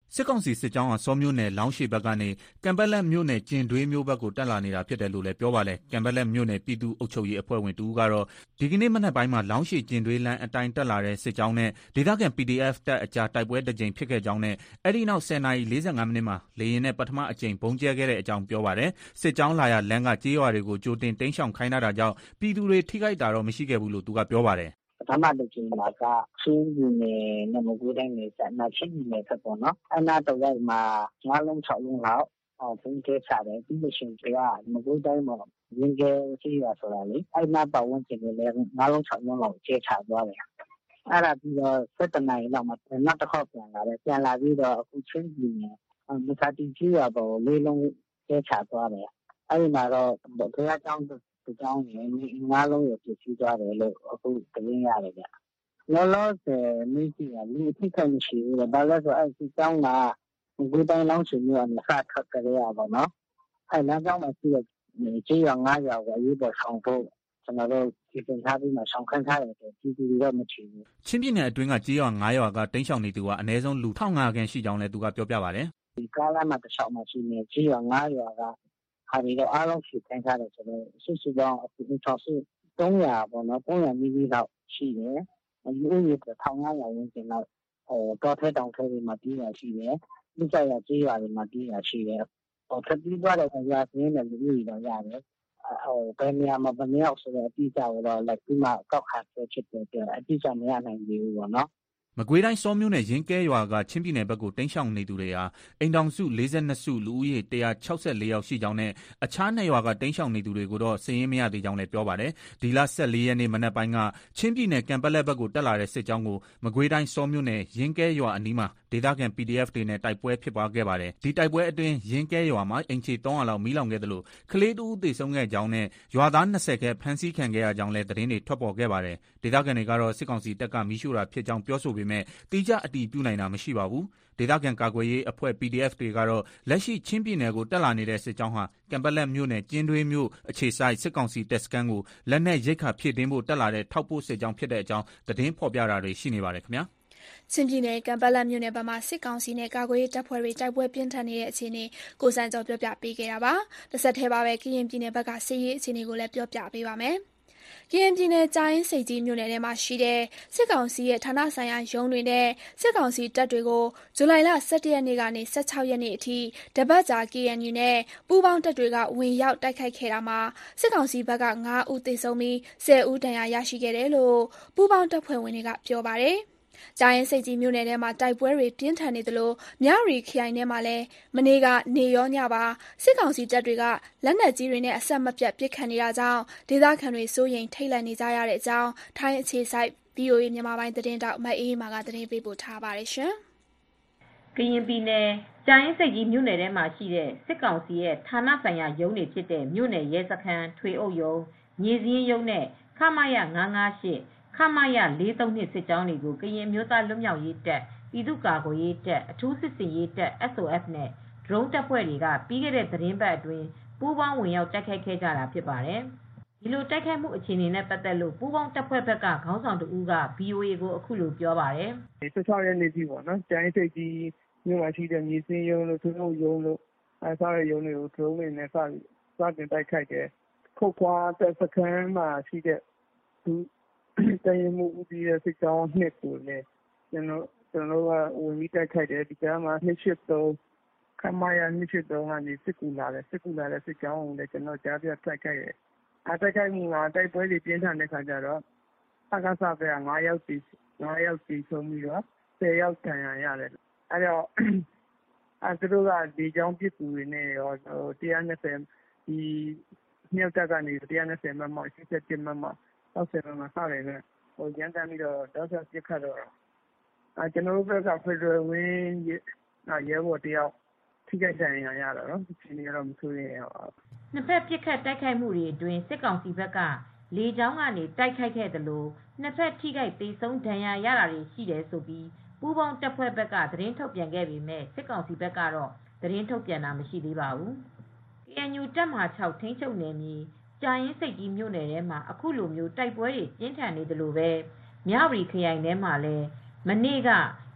စစ်ကောင်စီစစ်ကြောင်းဟာစောမြို့နယ်လောင်းရှိဘက်ကနေကံပက်လက်မြို့နယ်ကျင်တွေးမြို့ဘက်ကိုတက်လာနေတာဖြစ်တယ်လို့လည်းပြောပါတယ်။ကံပက်လက်မြို့နယ်ပြည်သူ့အုပ်ချုပ်ရေးအဖွဲ့ဝင်တူကတော့ဒီကနေ့မနက်ပိုင်းမှာလောင်းရှိကျင်တွေးလမ်းအတိုင်းတက်လာတဲ့စစ်ကြောင်းနဲ့ဒေသခံ ပီ ဒီ အက်ဖ် တပ်အကြားတိုက်ပွဲတစ်ကြိမ်ဖြစ်ခဲ့ကြောင်းနဲ့အဲ့ဒီနောက် ဆယ်နာရီလေးဆယ်ငါးမိနစ်မှာလေယာဉ်နဲ့ပထမအကြိမ်ဘုံကျဲခဲ့တဲ့အကြောင်းပြောပါတယ်။စစ်ကြောင်းလာရလမ်းကကြေးရွာတွေကိုကြိုတင်တိမ်းရှောင်ခိုင်းတာကြောင့်ပြည်သူတွေထိခိုက်တာတော့မရှိခဲ့ဘူးလို့သူကပြောပါတယ်။ပထမတစ်ချိန်မှာကချင်းပြည်နယ်နဲ့မကွေးတိုင်းနယ်စပ်မှာချင်းပြည်နယ်ဖက်ပေါ့နော်။အဲ့နာတော့ရိုက်မှာငါးလုံးခြောက်လုံးလောက်အော်ဘုံကျဲချတယ်ပြီးလို့ရှိရင်ကမကွေးတိုင်းမှာရင်းကျဲရှိရဆိုတာလေအဲ့နာပတ်ဝန်းကျင်တွေလည်းငါးလုံးခြောက်လုံးလောက်ကျဲချသွားတယ်။အဲ့ဒါပြီးတော့စက်တနိုင်လောက်မှာနောက်တစ်ခေါက်ပြန်လာတယ်ပြန်လာပြီးတော့အခုချင်းပြည်နယ်မစာတီကြီးရပေါ်လေးလုံးကျဲချသွားတယ်။အဲ့ဒီမှာတော့ဘုရားကျောင်းဒီကြောင်းနဲ့ငါးလုံးရပြည့်စည်သွားတယ်လို့အခုသတင်းရတယ်ဗျ။လောလောဆယ်မိကြီးကလူထိခိုက်မရှိဘူးလေ။ဘာလို့ဆိုအဲ့ဒီကြောင်းကဒီတိုင်းလောင်းချင်မျိုးအစထွက်ကြရပါတော့။အဲ့လမ်းကြောင်းမှာရှိတဲ့ကြေးရွာငါးရွာကိုအရေးပေါ်ဆောင်ဖို့ကျွန်တော်တို့ဒီပင်ထားပြီးမှဆောင်ခန်းထားတယ်ဆိုပြည်သူတွေတော့မချီဘူး။ချင်းပြည်နယ်အတွင်းကကြေးရွာငါးရွာကတိမ်းရှောင်နေသူကအနည်းဆုံးလူတစ်ထောင်ငါးရာခန့်ရှိကြောင်းလည်းသူကပြောပြပါတယ်။ဒီကားလမ်းမှာတစ်လျှောက်မှာရှိနေကြေးရွာငါးရွာကဟာဒီတော့အားလုံးဖြည့်ခိုင်းထားတယ်ဆိုတော့စုစုပေါင်းအခု၆စုသုံးရာပေါ့နော်သုံးရာနီးနီးလောက်ရှိတယ်။အယူအယတစ်ထောင်ငါးရာဝန်းကျင်လောက်ဟိုတောထဲတောင်ထဲတွေမှာပြီးရရှိတယ်။ဒီကြရကြေးရွာတွေမှာပြီးရရှိတယ်။ဟိုထပ်ပြီးသွားတဲ့ရွာစင်းနဲ့လူတွေတော့ရတယ်။ဟိုဘယ်နေရာမှာဘယ်နေရာဆိုတော့အတိအကျတော့လိုက်ပြီးမှကောက်ခါဆွဲချစ်တယ်ပြအတိအကျမရနိုင်ဘူးပေါ့နော်။မကွေးတိုင်းစောမြို့နယ်ရင်းကဲရွာကချင်းပြည်နယ်ဘက်ကိုတိမ်းရှောင်နေသူတွေဟာအိမ်တောင်စုလေး၂စုလူဦးရေ၁၆၄ယောက်ရှိကြောင်းနဲ့အခြားနှစ်ရွာကတိမ်းရှောင်နေသူတွေကိုတော့စာရင်းမရသေးကြောင်းလည်းပြောပါတယ်။ဒီလ၁၄ရက်နေ့မနက်ပိုင်းကချင်းပြည်နယ်ကံပက်လက်ဘက်ကိုတက်လာတဲ့စစ်ကြောင်းကိုမကွေးတိုင်းစောမြို့နယ်ရင်းကဲရွာအနီးမှာဒေသခံ ပီ ဒီ အက်ဖ် တွေနဲ့တိုက်ပွဲဖြစ်ပွားခဲ့ပါတယ်။ဒီတိုက်ပွဲအတွင်းရင်းကဲရွာမှာအိမ်ခြေသုံးရာလောက်မီးလောင်ခဲ့သလိုကလေးတဦးသေဆုံးခဲ့ကြောင်းနဲ့ရွာသား၂၀ခန့်ဖမ်းဆီးခံခဲ့ရကြောင်းလည်းသတင်းတွေထွက်ပေါ်ခဲ့ပါတယ်။ဒေသခံတွေကတော့စစ်ကောင်စီတပ်ကမီးရှို့တာဖြစ်ကြောင်းပြောဆိုပေမဲ့တိကျအတည်ပြုနိုင်တာမရှိပါဘူး။ဒေသခံကာကွယ်ရေးအဖွဲ့ ပီ ဒီ အက်ဖ် တွေကတော့လက်ရှိချင်းပြည်နယ်ကိုတက်လာနေတဲ့စစ်ကြောင်းဟာကံပက်လက်မြို့နယ်ကျင်းတွေးမြို့အခြေစိုက်စစ်ကောင်စီတပ်စခန်းကိုလက်နက်ရိက္ခာဖြည့်တင်းဖို့တက်လာတဲ့ထောက်ပို့စစ်ကြောင်းဖြစ်တဲ့အကြောင်းသတင်းဖော်ပြတာတွေရှိနေပါတယ်ခင်ဗျာ။ချင်းပြည်နယ်ကံပက်လက်မြို့နယ်ဘက်မှာစစ်ကောင်စီနဲ့ကာကွယ်ရေးတပ်ဖွဲ့တွေတိုက်ပွဲပြင်းထန်နေတဲ့အခြေအနေကိုစံကျော်ပြောပြပေးခဲ့တာပါ။တစ်ဆက်တည်းပါပဲကရင်ပြည်နယ်ဘက်ကစစ်ရေးအခြေအနေကိုလည်းပြောပြပေးပါမယ်။ကရင်ပြည်နယ်ကြာအင်းဆိပ်ကြီးမြို့နယ်ထဲမှာရှိတဲ့စစ်ကောင်စီရဲ့ဌာနဆိုင်ရာရုံးတွေနဲ့စစ်ကောင်စီတပ်တွေကိုဇူလိုင်လ၁၁ရက်နေ့ကနေ၁၆ရက်နေ့အထိတပတ်ကြာ ကေအန်ယူ နဲ့ပူးပေါင်းတပ်တွေကဝင်ရောက်တိုက်ခိုက်ခဲ့တာမှာစစ်ကောင်စီဘက်ကငါးဦးသေဆုံးပြီး၁၀ဦးဒဏ်ရာရရှိခဲ့တယ်လို့ပူးပေါင်းတပ်ဖွဲ့ဝင်တွေကပြောပါတယ်။ကြာရင်စိတ်ကြီးမြို့နယ်ထဲမှာတိုက်ပွဲတွေပြင်းထန်နေသလိုမြရီခရိုင်ထဲမှာလည်းမနေ့ကနေရောညပါစစ်ကောင်စီတပ်တွေကလက်နက်ကြီးတွေနဲ့အဆက်မပြတ်ပစ်ခတ်နေတာကြောင့်ဒေသခံတွေစိုးရိမ်ထိတ်လန့်နေကြရတဲ့အကြောင်းထိုင်းအခြေစိုက် ဗွီအိုအေ မြန်မာပိုင်းသတင်းတောက်မအေးမာကသတင်းပေးပို့ထားပါတယ်ရှင်။ကရင်ပြည်နယ်ကြာရင်စိတ်ကြီးမြို့နယ်ထဲမှာရှိတဲ့စစ်ကောင်စီရဲ့ဌာနဆိုင်ရာရုံးတွေဖြစ်တဲ့မြို့နယ်ရဲစခန်းထွေအုပ်ရုံးမြေစည်းရုံးနဲ့ခမရ၅၅၈ခမရ၄၃၂စစ်ကြောင်းတွေကိုကရင်မျိုးသားလွတ်မြောက်ရေးတပ်ပြည်သူ့ကာကွယ်ရေးတပ်အထူးစစ်ဆင်ရေးတပ် အက်စ် အို အက်ဖ် နဲ့ ဒရုန်းတပ်ဖွဲ့တွေကပြီးခဲ့တဲ့သတင်းပတ်အတွင်းပူးပေါင်းဝင်ရောက်တိုက်ခိုက်ခဲ့ကြတာဖြစ်ပါတယ်။ဒီလိုတိုက်ခိုက်မှုအခြေအနေနဲ့ပတ်သက်လို့ပူးပေါင်းတပ်ဖွဲ့ဘက်ကခေါင်းဆောင်တဦးက ဗွီအိုအေကိုအခုလိုပြောပါတယ်။၁၆ရက်နေ့ကြီးပေါ့နော်။ကြာရင်စိတ်ကြီးမြို့မှာရှိတဲ့မြေစင်းရုံးလို့သူတို့ရုံးလို့အဲစားတဲ့ရုံးတွေကိုဒရုန်းတွေနဲ့စပြီးစတင်တိုက်ခိုက်တယ်။ခုတ်ခွာတပ်စခန်းမှာရှိတဲ့သူတရင်မှုဦးစီးတဲ့စစ်ကြောင်းနှစ်ကိုလည်းကျွန်တော်ကျွန်တော်ကဝင်ပြီးတိုက်ခိုက်တယ်ဒီကမှာနှစ်ရှစ်သုံးခမရနှစ်ရှစ်သုံးကနေစစ်ကူလာတယ်စစ်ကူလာတဲ့စစ်ကြောင်းကိုလည်းကျွန်တော်ကြားပြတိုက်ခိုက်တယ်အတိုက်ခိုက်မှုကတိုက်ပွဲတွေပြင်းထန်တဲ့ခါကျတော့အကစားပဲငါးယောက်စီငါးယောက်စီဆုံးပြီးတော့ဆယ်ယောက်တန်ရရတယ်အဲတော့အဲသူတို့ကဒီကြောင်းပြစ်ကူတွေနဲ့ရော၁၂၀ဒီမြောက်တက်ကနေ၁၂၀မမ၈၁မမအောက်ဆယ်မှာစတယ်နဲ့ဟိုရန်တမ်းပြီးတော့တောက်ချက်ပြစ်ခတ်တော့အဲကျွန်တော်တို့ဘက်ကဖက်ဒရယ်ဝင်းရဲဘော်တယောက်ထိခိုက်ဒဏ်ရာရတော့နော်ဒီနေ့ကတော့မဆိုးရင်ဟောနှစ်ဖက်ပြစ်ခတ်တိုက်ခိုက်မှုတွေအတွင်းစစ်ကောင်စီဘက်ကလေကြောင်းကနေတိုက်ခိုက်ခဲ့တယ်လို့နှစ်ဖက်ထိခိုက်ဒေဆုံးဒဏ်ရာရတာတွေရှိတယ်ဆိုပြီးပူးပေါင်းတပ်ဖွဲ့ဘက်ကသတင်းထုတ်ပြန်ခဲ့ပေမဲ့စစ်ကောင်စီဘက်ကတော့သတင်းထုတ်ပြန်တာမရှိသေးပါဘူး။ ကေအန်ယူ တပ်မဟာ၆ထိန်းချုပ်နယ်မြေကြာရင်စိတ်ကြီးမြို့နယ်ထဲမှာအခုလိုမျိုးတိုက်ပွဲတွေပြင်းထန်နေတယ်လို့ပဲမြဝတီခရိုင်ထဲမှာလည်းမနေ့က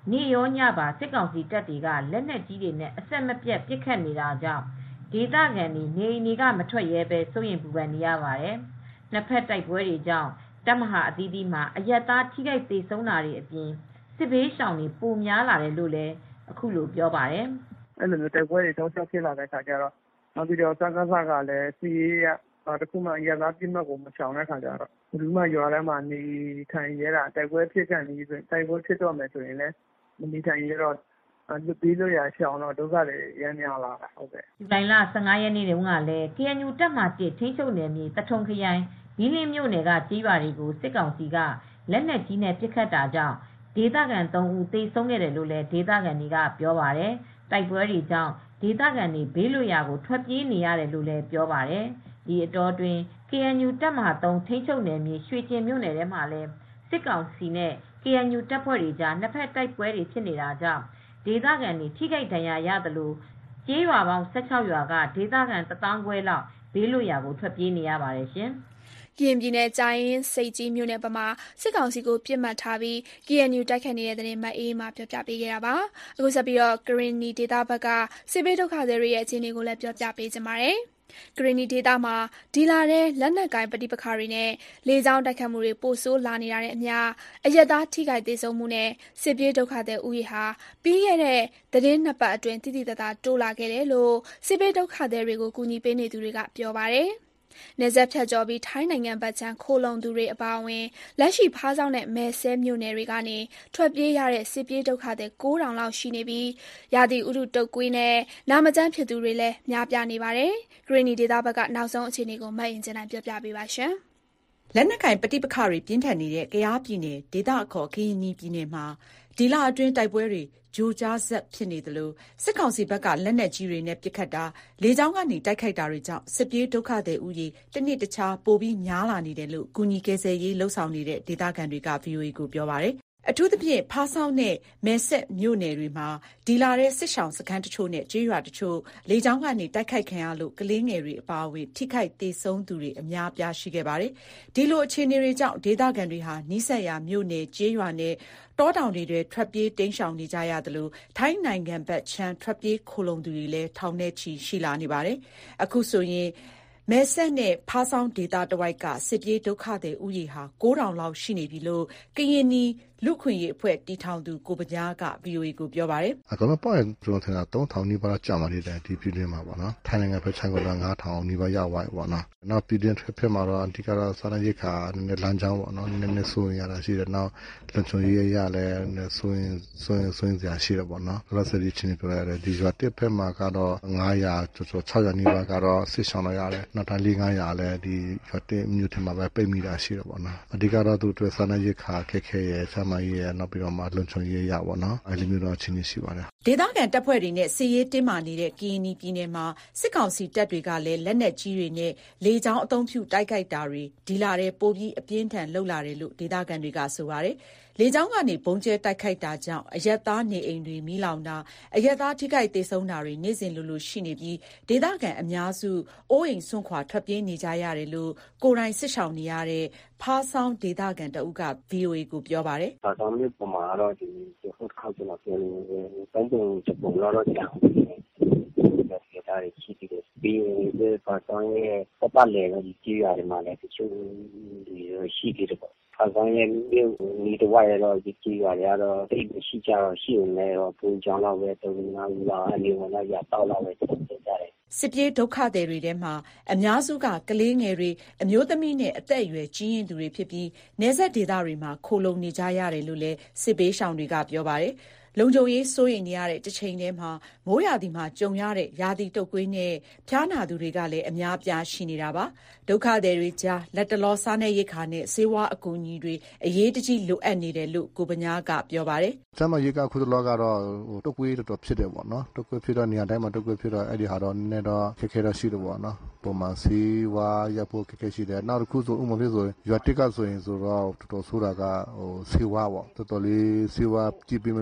နေရောညပါစစ်ကောင်စီတပ်တွေကလက်နက်ကြီးတွေနဲ့အဆက်မပြတ်ပစ်ခတ်နေတာကြောင့်ဒေသခံတွေနေအိမ်တွေကမထွက်ရဲပဲစိုးရိမ်ပူပန်နေရပါတယ်။နှစ်ဖက်တိုက်ပွဲတွေကြောင့်တပ်မဟာအသီးသီးမှာအရက်သားထိခိုက်သေဆုံးတာတွေအပြင်စစ်ဘေးရှောင်တွေပိုများလာတယ်လို့လည်းအခုလိုပြောပါတယ်။အဲ့လိုမျိုးတိုက်ပွဲတွေတောက်လျှောက်ဖြစ်လာတဲ့အခါကျတော့နောက်ပြီးတော့စကားစကားလည်းစီးရတခုမှအရက်သားပြစ်မှတ်ကိုမချောင်တဲ့အခါကျတော့ဘူးမှရွာထဲမှာနေထိုင်ရတာတိုက်ပွဲဖြစ်ကန်နေဆိုတိုက်ပွဲဖြစ်တော့မယ်ဆိုရင်လည်းမနေထိုင်ရတော့လူပြီးလို့ရရှောင်တော့ဒုက္ခတွေရမ်းများလာတာဟုတ်ကဲ့ဒီတိုင်းလဆယ့်ငါးရက်နေ့တုန်းကလည်း ကေအန်ယူ တပ်မဟာတစ်ထိန်းချုပ်နယ်မြေတထုံခရိုင်ဘီလင်းမြို့နယ်ကကြေးရွာတွေကိုစစ်ကောင်စီကလက်နက်ကြီးနဲ့ပစ်ခတ်တာကြောင့်ဒေသခံသုံးဦးသေဆုံးခဲ့တယ်လို့လည်းဒေသခံတွေကပြောပါတယ်တိုက်ပွဲတွေကြောင့်ဒေသခံတွေဘေးလွတ်ရာကိုထွက်ပြေးနေရတယ်လို့လည်းပြောပါတယ်ဒီအတောအတွင်း ကေအန်ယူ တပ်မဟာသုံးထိန်းချုပ်နယ်မြေရွှေကျင်မြို့နယ်ထဲမှာလည်းစစ်ကောင်စီနဲ့ ကေအန်ယူ တပ်ဖွဲ့တွေကြားနှစ်ဖက်တိုက်ပွဲတွေဖြစ်နေတာကြောင့်ဒေသခံတွေထိခိုက်ဒဏ်ရာရသလိုကျေးရွာပေါင်းဆယ့်ခြောက်ရွာကဒေသခံတစ်သောင်းခွဲလောက်ဘေးလွတ်ရာကိုထွက်ပြေးနေရပါတယ်ရှင်။ကရင်ပြည်နယ်ကြာရင်စိတ်ကြီးမြို့နယ်ပမာစစ်ကောင်စီကိုပြစ်မှတ်ထားပြီး ကေအန်ယူ တိုက်ခတ်နေတဲ့တဲ့မအေးမှာပြောပြပေးခဲ့တာပါ။အခုဆက်ပြီးတော့ကရင်နီဒေသဘက်ကစစ်ဘေးဒုက္ခသည်တွေရဲ့အခြေအနေကိုလည်းပြောပြပေးကြပါမယ်။ကရင်နီဒေသမှာဒီလာတဲ့လက်နက်ကိုင်ပဋိပက္ခတွေနဲ့လေကြောင်းတိုက်ခတ်မှုတွေပိုဆိုးလာနေတာတဲ့အမျှအရက်သားထိခိုက်ဒေဆုံးမှုနဲ့စစ်ပြေးဒုက္ခသည်ဥယျာဟာပြီးခဲ့တဲ့သတင်းနှစ်ပတ်အတွင်းတိတိတသားတိုးလာခဲ့တယ်လို့စစ်ပြေးဒုက္ခသည်တွေကိုကူညီပေးနေသူတွေကပြောပါတယ်။နယ်စပ်ဖြတ်ကျော်ပြီးထိုင်းနိုင်ငံဘက်ခြမ်းခိုလုံသူတွေအပါအဝင်လက်ရှိဖားဆောင်တဲ့မဲဆဲမြို့နယ်တွေကနေထွက်ပြေးရတဲ့စစ်ပြေးဒုက္ခသည်ကိုးထောင်လောက်ရှိနေပြီးရာသီဥတုတုပ်ကွေးနဲ့နာမကျန်းဖြစ်သူတွေလည်းများပြားနေပါတယ်။ဂရင်းနီဒေသဘက်ကနောက်ဆုံးအခြေအနေကိုမတ်ရင်ကျန်နိုင်ပြောပြပေးပါရှင်။လက်နက်ကင်ပဋိပက္ခတွေပြင်းထန်နေတဲ့ကယားပြည်နယ်ဒေသအခေါ်ကရင်နီပြည်နယ်မှာဒီလအတွင်းတိုက်ပွဲတွေဂျိုကြားဆက်ဖြစ်နေသလိုစစ်ကောင်စီဘက်ကလက်နက်ကြီးတွေနဲ့ပစ်ခတ်တာလေကြောင်းကနေတိုက်ခိုက်တာတွေကြောင့်စစ်ပြေးဒုက္ခသည်ဥယေတစ်နှစ်တခြားပိုပြီးများလာနေတယ်လို့ကူညီကယ်ဆယ်ရေးလှုပ်ဆောင်နေတဲ့ဒေသခံတွေက ဗွီအိုအေ ကိုပြောပါတယ်။အထူးသဖြင့်ဖားဆောင်းနဲ့မဲဆက်မြို့နယ်တွေမှာဒီလာတဲ့စစ်ဆောင်စခန်းတချို့နဲ့ကျေးရွာတချို့လေကြောင်းကနေတိုက်ခိုက်ခံရလို့ကလေးငယ်တွေအပါအဝင်ထိခိုက်ဒေဆုံးသူတွေအများအပြားရှိခဲ့ပါတယ်။ဒီလိုအခြေအနေတွေကြောင့်ဒေသခံတွေဟာနီးစပ်ရာမြို့နယ်ကျေးရွာနဲ့တောတောင်တွေတွေထွက်ပြေးတိမ်းရှောင်နေကြရသလိုထိုင်းနိုင်ငံဘက်ခြမ်းထွက်ပြေးခိုလုံသူတွေလည်းထောင်နဲ့ချီရှိလာနေပါတယ်။အခုဆိုရင်မဲဆက်နဲ့ဖားဆောင်းဒေသတဝိုက်ကစစ်ပြေးဒုက္ခသည်ဥယေဟာကိုးထောင်လောက်ရှိနေပြီလို့ကရင်နီလူခွင့်ရေးအဖွဲ့တီထောင်သူကိုပညာက ဗွီအိုအေ ကိုပြောပါတယ်။အကောင်ပေါ့ကျွန်တော်ထင်တာသုံးထောင်နီးပါးကြာမှနေတဲ့ဒီပြည်တွင်းမှာပေါ့နော်။ထိုင်းနိုင်ငံဖက်ခြမ်းကလည်းငါးထောင်နီးပါးရောက်သွားပြီပေါ့နော်။နောက်ပြည်တွင်းဖက်မှာတော့အဓိကတော့စာရင်းရိတ်ခါနည်းနည်းလမ်းကြောင်းပေါ့နော်။နည်းနည်းဆိုရင်ရတာရှိတယ်။နောက်လုံခြုံရေးရလည်းဆိုရင်ဆိုရင်ဆိုရင်စရာရှိတယ်ပေါ့နော်။လောဆယ်ဒီချင်းပြရတယ်ဒီရွာတစ်ဖက်မှာကတော့ငါးရာကျော်ကျော်ခြောက်ရာနီးပါးကတော့စစ်ဆောင်ရရတယ်။နောက်တိုင်းလေးငါးရာလည်းဒီရွာတစ်မြို့ထမှာပဲပိတ်မိတာရှိတယ်ပေါ့နော်။အဓိကတော့သူတို့စာရင်းရိတ်ခါခက်ခဲရဆမ်းမရေးရနောက်ပြီးတော့မှလုံခြုံရေးရပါတော့အဲ့လိုမျိုးတော့ချင်းရှိပါတယ်ဒေသခံတပ်ဖွဲ့တွေနဲ့စစ်ရေးတင်းမာနေတဲ့ကရင်နီပြည်နယ်မှာစစ်ကောင်စီတပ်တွေကလည်းလက်နက်ကြီးတွေနဲ့လေကြောင်းအုံပြုတိုက်ခိုက်တာတွေဒီလာတဲ့ပိုပြီးအပြင်းထန်လှုပ်လာတယ်လို့ဒေသခံတွေကဆိုပါတယ်လေကြောင်းကနေဘုံကျဲတိုက်ခိုက်တာကြောင့်အရက်သားနေအိမ်တွေမီးလောင်တာအရက်သားထိခိုက်ဒေဆုံးတာတွေနေ့စဉ်လိုလိုရှိနေပြီးဒေသခံအများစုအိုးအိမ်ဆွန့်ခွာထွက်ပြေးနေကြရတယ်လို့ကိုယ်တိုင်စစ်ဆောင်နေရတဲ့ဖားဆောင်းဒေသခံတအုပ်က ဗွီအိုအေ ကိုပြောပါတယ်ဖားဆောင်းမြို့ပေါ်မှာတော့ဒီဟုတ်ခောက်ကျွန်တော်ပြောနေတယ်တန်းပုံချက်ပုံတော့တော့ကြာတယ်ဒီတားရရှိတယ်ပြီးရင်ဖားဆောင်းရဲ့ပတ်ပတ်လည်ကဒီကြီးရတယ်မှာလည်းတချို့ဒီရှိတယ်ပေါ့ဖားဆောင်းရဲ့မြို့နီးတဝိုက်ရတော့ဒီကြီးရရတော့တိတ်ရှိကြတော့ရှိနေတော့ပုံကြောင်းတော့ပဲတုံးနာလာအနေနဲ့တော့ရတော့တော့ပဲတက်ကြတယ်စစ်ပြေးဒုက္ခသည်တွေထဲမှာအများစုကကလေးငယ်တွေအမျိုးသမီးနဲ့အသက်အရွယ်ကြီးရင့်သူတွေဖြစ်ပြီးနယ်စပ်ဒေသတွေမှာခိုလုံနေကြရတယ်လို့လည်းစစ်ဘေးရှောင်တွေကပြောပါတယ်လုံခြုံရေးစိုးရိမ်နေရတဲ့တစ်ချိန်တည်းမှာမိုးရာသီမှာကြုံရတဲ့ရာသီတုပ်ကွေးနဲ့ဖျားနာသူတွေကလည်းအများအပြားရှိနေတာပါဒုက္ခသည်တွေကြားလက်တလောစားနေရိတ်ခါနဲ့ဆေးဝါးအကူအညီတွေအရေးတကြီးလိုအပ်နေတယ်လို့ကိုပညာကပြောပါတယ်ကျမရိတ်ကခုတလောကတော့ဟိုတုပ်ကွေးတော်တော်ဖြစ်တယ်ပေါ့နော်တုပ်ကွေးဖြစ်တော့နေရာတိုင်းမှာတုပ်ကွေးဖြစ်တော့အဲ့ဒီဟာတော့နည်းနည်းတော့ခက်ခဲတော့ရှိတယ်ပေါ့နော်ပုံမှန်ဆေးဝါးရဖို့ခက်ခဲရှိတယ်နောက်တစ်ခုဆိုဥပမာဖြစ်ဆိုရွာတစ်ကဆိုရင်ဆိုတော့တော်တော်ဆိုးတာကဟိုဆေးဝါးပေါ့တော်တော်လေးဆေးဝါးကြည့်ပေးမယ်လို့လည်းမရှိ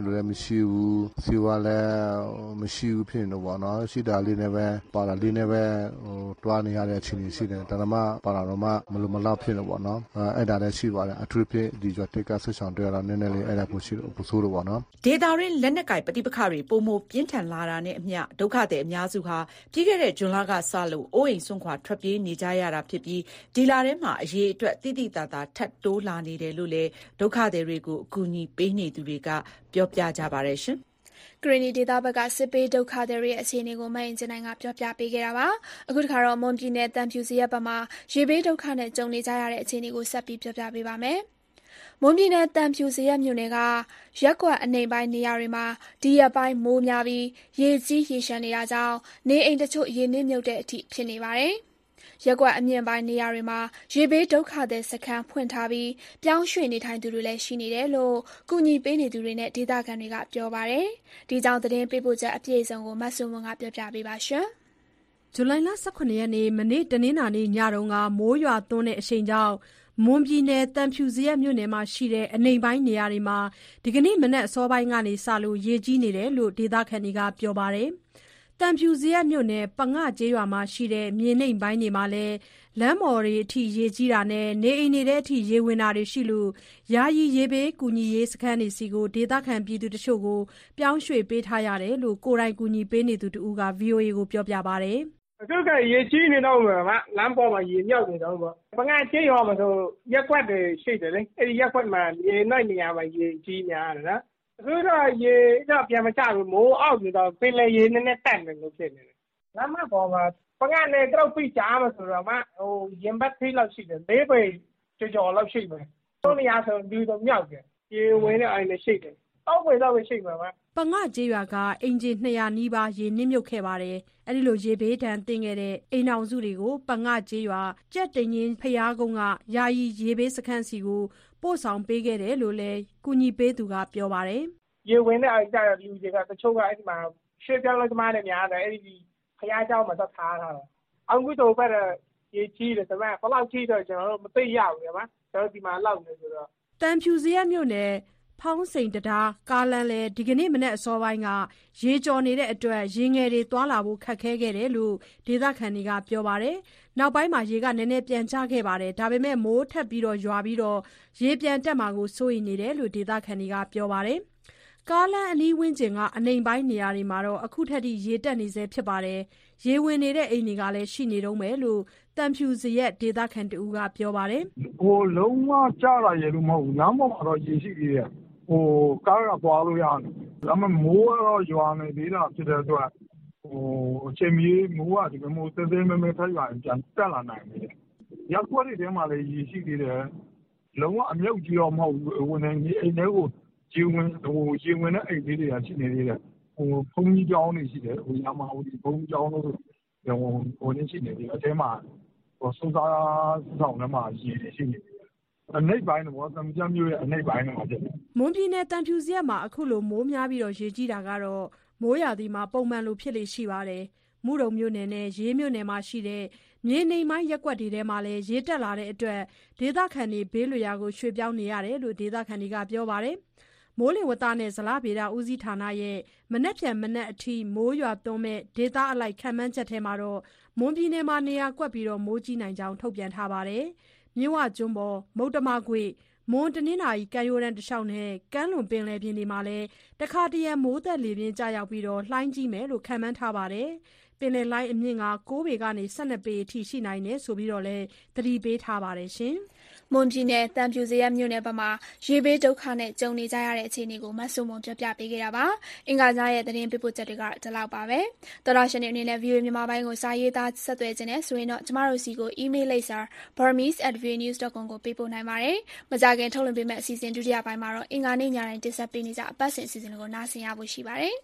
မရှိဘူးစီဝါလည်းမရှိဘူးဖြစ်နေတော့ပေါ့နော်ရှိတာလေးနဲ့ပဲပါလာလေးနဲ့ပဲဟိုတွားနေရတဲ့အခြေအနေရှိတယ်ဒါမှပါလာတော့မှမလို့မလောက်ဖြစ်နေပေါ့နော်အဲ့ဒါလည်းရှိပါတယ်အထူးဖြစ်ဒီကြွတက်ကဆွဆောင်တွေ့ရတာနည်းနည်းလေးအဲ့ဒါပိုရှိလို့ပိုဆိုးလို့ပေါ့နော်ဒေတာရင်းလက်နက်ကိုင်ပဋိပက္ခတွေပုံမပြင်းထန်လာတာနဲ့အမျှဒုက္ခသည်အများစုဟာပြီးခဲ့တဲ့ဇွန်လကစလို့အိုးအိမ်စွန့်ခွာထွက်ပြေးနေကြရတာဖြစ်ပြီးဒီလထဲမှာအရေးအတွက်တိတိတသာထပ်တိုးလာနေတယ်လို့လည်းဒုက္ခသည်တွေကိုအကူအညီပေးနေသူတွေကပြောပြကြပါတယ်ရှင်ကရင်နီဒေသဘက်ကစစ်ပေးဒုက္ခသည်တွေရဲ့အခြေအနေကိုမအင်ဂျင်နိုင်ကပြောပြပေးခဲ့တာပါအခုတခါတော့မွန်ပြည်နယ်တန်ဖြူစရက်ဘက်မှာရေဘေးဒုက္ခနဲ့ကြုံနေကြရတဲ့အခြေအနေကိုဆက်ပြီးပြောပြပေးပါမယ်မွန်ပြည်နယ်တန်ဖြူစရက်မြို့နယ်ကရက်ကွက်အနိမ့်ပိုင်းနေရာတွေမှာဒီရက်ပိုင်းမိုးများပြီးရေကြီးရေရှမ်းနေတာကြောင့်နေအိမ်တချို့ရေနစ်မြုပ်တဲ့အထိဖြစ်နေပါတယ်ရက်ကွက်အမြင့်ပိုင်းနေရာတွေမှာရေဘေးဒုက္ခသည်စခန်းဖွင့်ထားပြီးပြောင်းရွှေ့နေထိုင်သူတွေလည်းရှိနေတယ်လို့ကုညီပေးနေသူတွေနဲ့ဒေသခံတွေကပြောပါတယ်။ဒီကြောင့်သတင်းပေးပို့ချက်အပြည့်အစုံကိုမဆုမွန်ကပြောပြပေးပါရှင်။ဇူလိုင်လ十九ရက်နေ့မနေ့တနင်္လာနေ့ညတုန်းကမိုးရွာသွန်းတဲ့အရှိန်ကြောင့်မွန်ပြည်နယ်တန်ဖြူစရက်မြို့နယ်မှာရှိတဲ့အနိမ့်ပိုင်းနေရာတွေမှာဒီကနေ့မနက်အစောပိုင်းကနေစလို့ရေကြီးနေတယ်လို့ဒေသခံတွေကပြောပါတယ်။တန်ဖြူစရက်မြို့နယ်ပငကျေးရွာမှာရှိတဲ့မြေနိမ့်ပိုင်းတွေမှာလည်းလမ်းမော်တွေအထိရေကြီးတာနဲ့နေအိမ်တွေထဲအထိရေဝင်တာတွေရှိလို့ယာယီရေဘေးကူညီရေးစခန်းတွေစီကိုဒေသခံပြည်သူတချို့ကိုပြောင်းရွှေ့ပေးထားရတယ်လို့ကိုယ်တိုင်ကူညီပေးနေသူတူက ဗီအိုအေ ကိုပြောပြပါတယ်။အခုကရေကြီးနေတော့မှာလမ်းပေါ်မှာရေမြောက်နေတော့ပေါ့ပငကျေးရွာမှာဆိုရက်ကွက်တွေရှိတယ်လေအဲ့ဒီရက်ကွက်မှာရေနိုင်နေရမှာရေကြီးများတယ်နော်အခုတော့ရေတော့ပြန်မချဘူးမိုးအောက်နေတော့ပင်လေရေနည်းနည်းတက်နေလို့ဖြစ်နေတယ်လမ်းမပေါ်မှာပငနဲ့တော့ပြချားမှာဆိုတော့မှဟိုရင်ဘတ်သေးလောက်ရှိတယ်လေးပေကြော်ကြော်လောက်ရှိမယ်တော့နေရာဆိုဒီတော့မြောက်တယ်ရေဝင်တဲ့အိမ်နဲ့ရှိတယ်အောက်ပေတော့ရှိမှာပါပငကျေးရွာကအင်ဂျင်နှစ်ရာနီးပါးရေနစ်မြုပ်ခဲ့ပါတယ်အဲ့ဒီလိုရေဘေးဒဏ်သင့်ခဲ့တဲ့အိမ်အောင်စုတွေကိုပငကျေးရွာကြက်တင်ရင်ဖျားကုန်းကယာယီရေဘေးစခန်းစီကိုပို့ဆောင်ပေးခဲ့တယ်လို့လည်းကုညီပေးသူကပြောပါတယ်ရေဝင်တဲ့အိမ်ကျတော့လူတွေကတချို့ကအဲ့ဒီမှာရွှေ့ပြောင်းလို့သမားတွေများတယ်အဲ့ဒီဖျားเจ้าမှာတော့ထားတာအောင်ကူတော့ပဲရေကြီးတယ်ဒါပေမဲ့ဘယ်လောက်ကြီးတော့ကျွန်တော်တို့မသိရဘူးကွာကျွန်တော်ဒီမှာလောက်နေဆိုတော့တန်ဖြူစရက်မြို့နယ်ဖောင်းစိန်တံတားကားလမ်းလည်းဒီကနေ့မနေ့အစောပိုင်းကရေကျော်နေတဲ့အတွက်ရေငယ်တွေသွားလာဖို့ခက်ခဲခဲ့တယ်လို့ဒေသခံတွေကပြောပါတယ်။နောက်ပိုင်းမှာရေကနည်းနည်းပြန်ကျခဲ့ပါတယ်။ဒါပေမဲ့မိုးထပ်ပြီးတော့ရွာပြီးတော့ရေပြန်တက်မှာကိုစိုးရိမ်နေတယ်လို့ဒေသခံတွေကပြောပါတယ်။ကားလမ်းအနီးဝန်းကျင်ကအနိမ့်ပိုင်းနေရာတွေမှာတော့အခုထက်ထိရေတက်နေဆဲဖြစ်ပါတယ်။ရေဝင်နေတဲ့အိမ်တွေကလည်းရှိနေတော့မယ်လို့တန်ဖြူစရက်ဒေသခံတူကပြောပါတယ်။ဟိုလုံးဝကြားလာရေလို့မဟုတ်ဘူး။လမ်းပေါ်မှာတော့ရေရှိသေးတယ်။ဟိုကားကသွားလို့ရတယ်။ဒါပေမဲ့မိုးကတော့ရွာနေသေးတာဖြစ်တဲ့အတွက်ဟိုအချိန်ကြီးမိုးကဒီမိုးသေးသေးမဲမဲထရွာပြန်တက်လာနိုင်တယ်။ရက်ွက်တွေထဲမှာလည်းရေရှိသေးတယ်။လုံးဝအမြုပ်ကြီးတော့မဟုတ်ဘူး။ဝင်နေအိမ်တွေကိုရေဝင်ဟိုရေဝင်တဲ့အိမ်လေးတွေကရှိနေသေးတယ်။ဟိုဘုံကြီးကျောင်းတွေရှိတယ်။ဟိုရမဟိုဒီဘုံကျောင်းတို့ဟိုဟိုနေရှိနေတယ်။အထဲမှာဟိုစုံစားဆောင်ထဲမှာရေရှိနေတယ်အနိမ့်ပိုင်းတော့တမကြမျိုးရဲ့အနိမ့်ပိုင်းတော့ဖြစ်တယ်မွန်ပြည်နယ်တန်ဖြူစရက်မှာအခုလိုမိုးများပြီးတော့ရေကြီးတာကတော့မိုးရာသီမှာပုံမှန်လိုဖြစ်လေရှိပါတယ်မုရုံမြို့နယ်နဲ့ရေးမြို့နယ်မှာရှိတဲ့မြေနေမိုင်းရက်ကွက်တွေထဲမှာလည်းရေတက်လာတဲ့အတွက်ဒေသခံတွေဘေးလွရာကိုရွှေ့ပြောင်းနေရတယ်လို့ဒေသခံတွေကပြောပါတယ်မိုးလေဝသနဲ့ဇလဗေဒဦးစီးဌာနရဲ့မနက်ဖြန်မနက်အထိမိုးရွာသွန်းမဲ့ဒေသအလိုက်ခံမှန်းချက်ထဲမှာတော့မွန်ပြည်နယ်မှာနေရာကွက်ပြီးတော့မိုးကြီးနိုင်ကြောင်းထုတ်ပြန်ထားပါတယ်မြဝကျွန်းပေါ်မုတ်တမကွေမွန်တနင်္သာရီကမ်းရိုးတန်းတစ်လျှောက်နဲ့ကမ်းလွန်ပင်လယ်ပြင်တွေမှာလည်းတခါတရံမိုးသက်လေပြင်းကျရောက်ပြီးတော့လှိုင်းကြီးမယ်လို့ခန့်မှန်းထားပါတယ်။ပင်လယ်လှိုင်းအမြင့်က၉ပေကနေ၁၂ပေအထိရှိနိုင်တယ်ဆိုပြီးတော့လည်းသတိပေးထားပါတယ်ရှင်။မွန်ပြည်နယ်တန်ဖြူစရက်မြို့နယ်ဘက်မှာရေဘေးဒုက္ခနဲ့ကြုံနေကြရတဲ့အခြေအနေကိုမဆုမွန်ပြောပြပေးခဲ့တာပါ။အင်္ဂါညရဲ့သတင်းပေးပို့ချက်တွေကဒီလောက်ပါပဲ။တော်တော်ရှင်တွေအနေနဲ့ ဗီအိုအေ မြန်မာပိုင်းကိုစာရေးသားဆက်သွယ်ခြင်းနဲ့ဆိုရင်တော့ကျမတို့စီကို email လိပ်စာ burmese at v o a news dot com ကိုပေးပို့နိုင်ပါတယ်။မကြခင်ထုတ်လွှင့်ပေးမယ့်အစီအစဉ်ဒုတိယပိုင်းမှာတော့အင်္ဂါနေ့ညတိုင်းတင်ဆက်ပေးနေကြအပတ်စဉ်အစီအစဉ်ကိုနားဆင်ရဖို့ရှိပါတယ်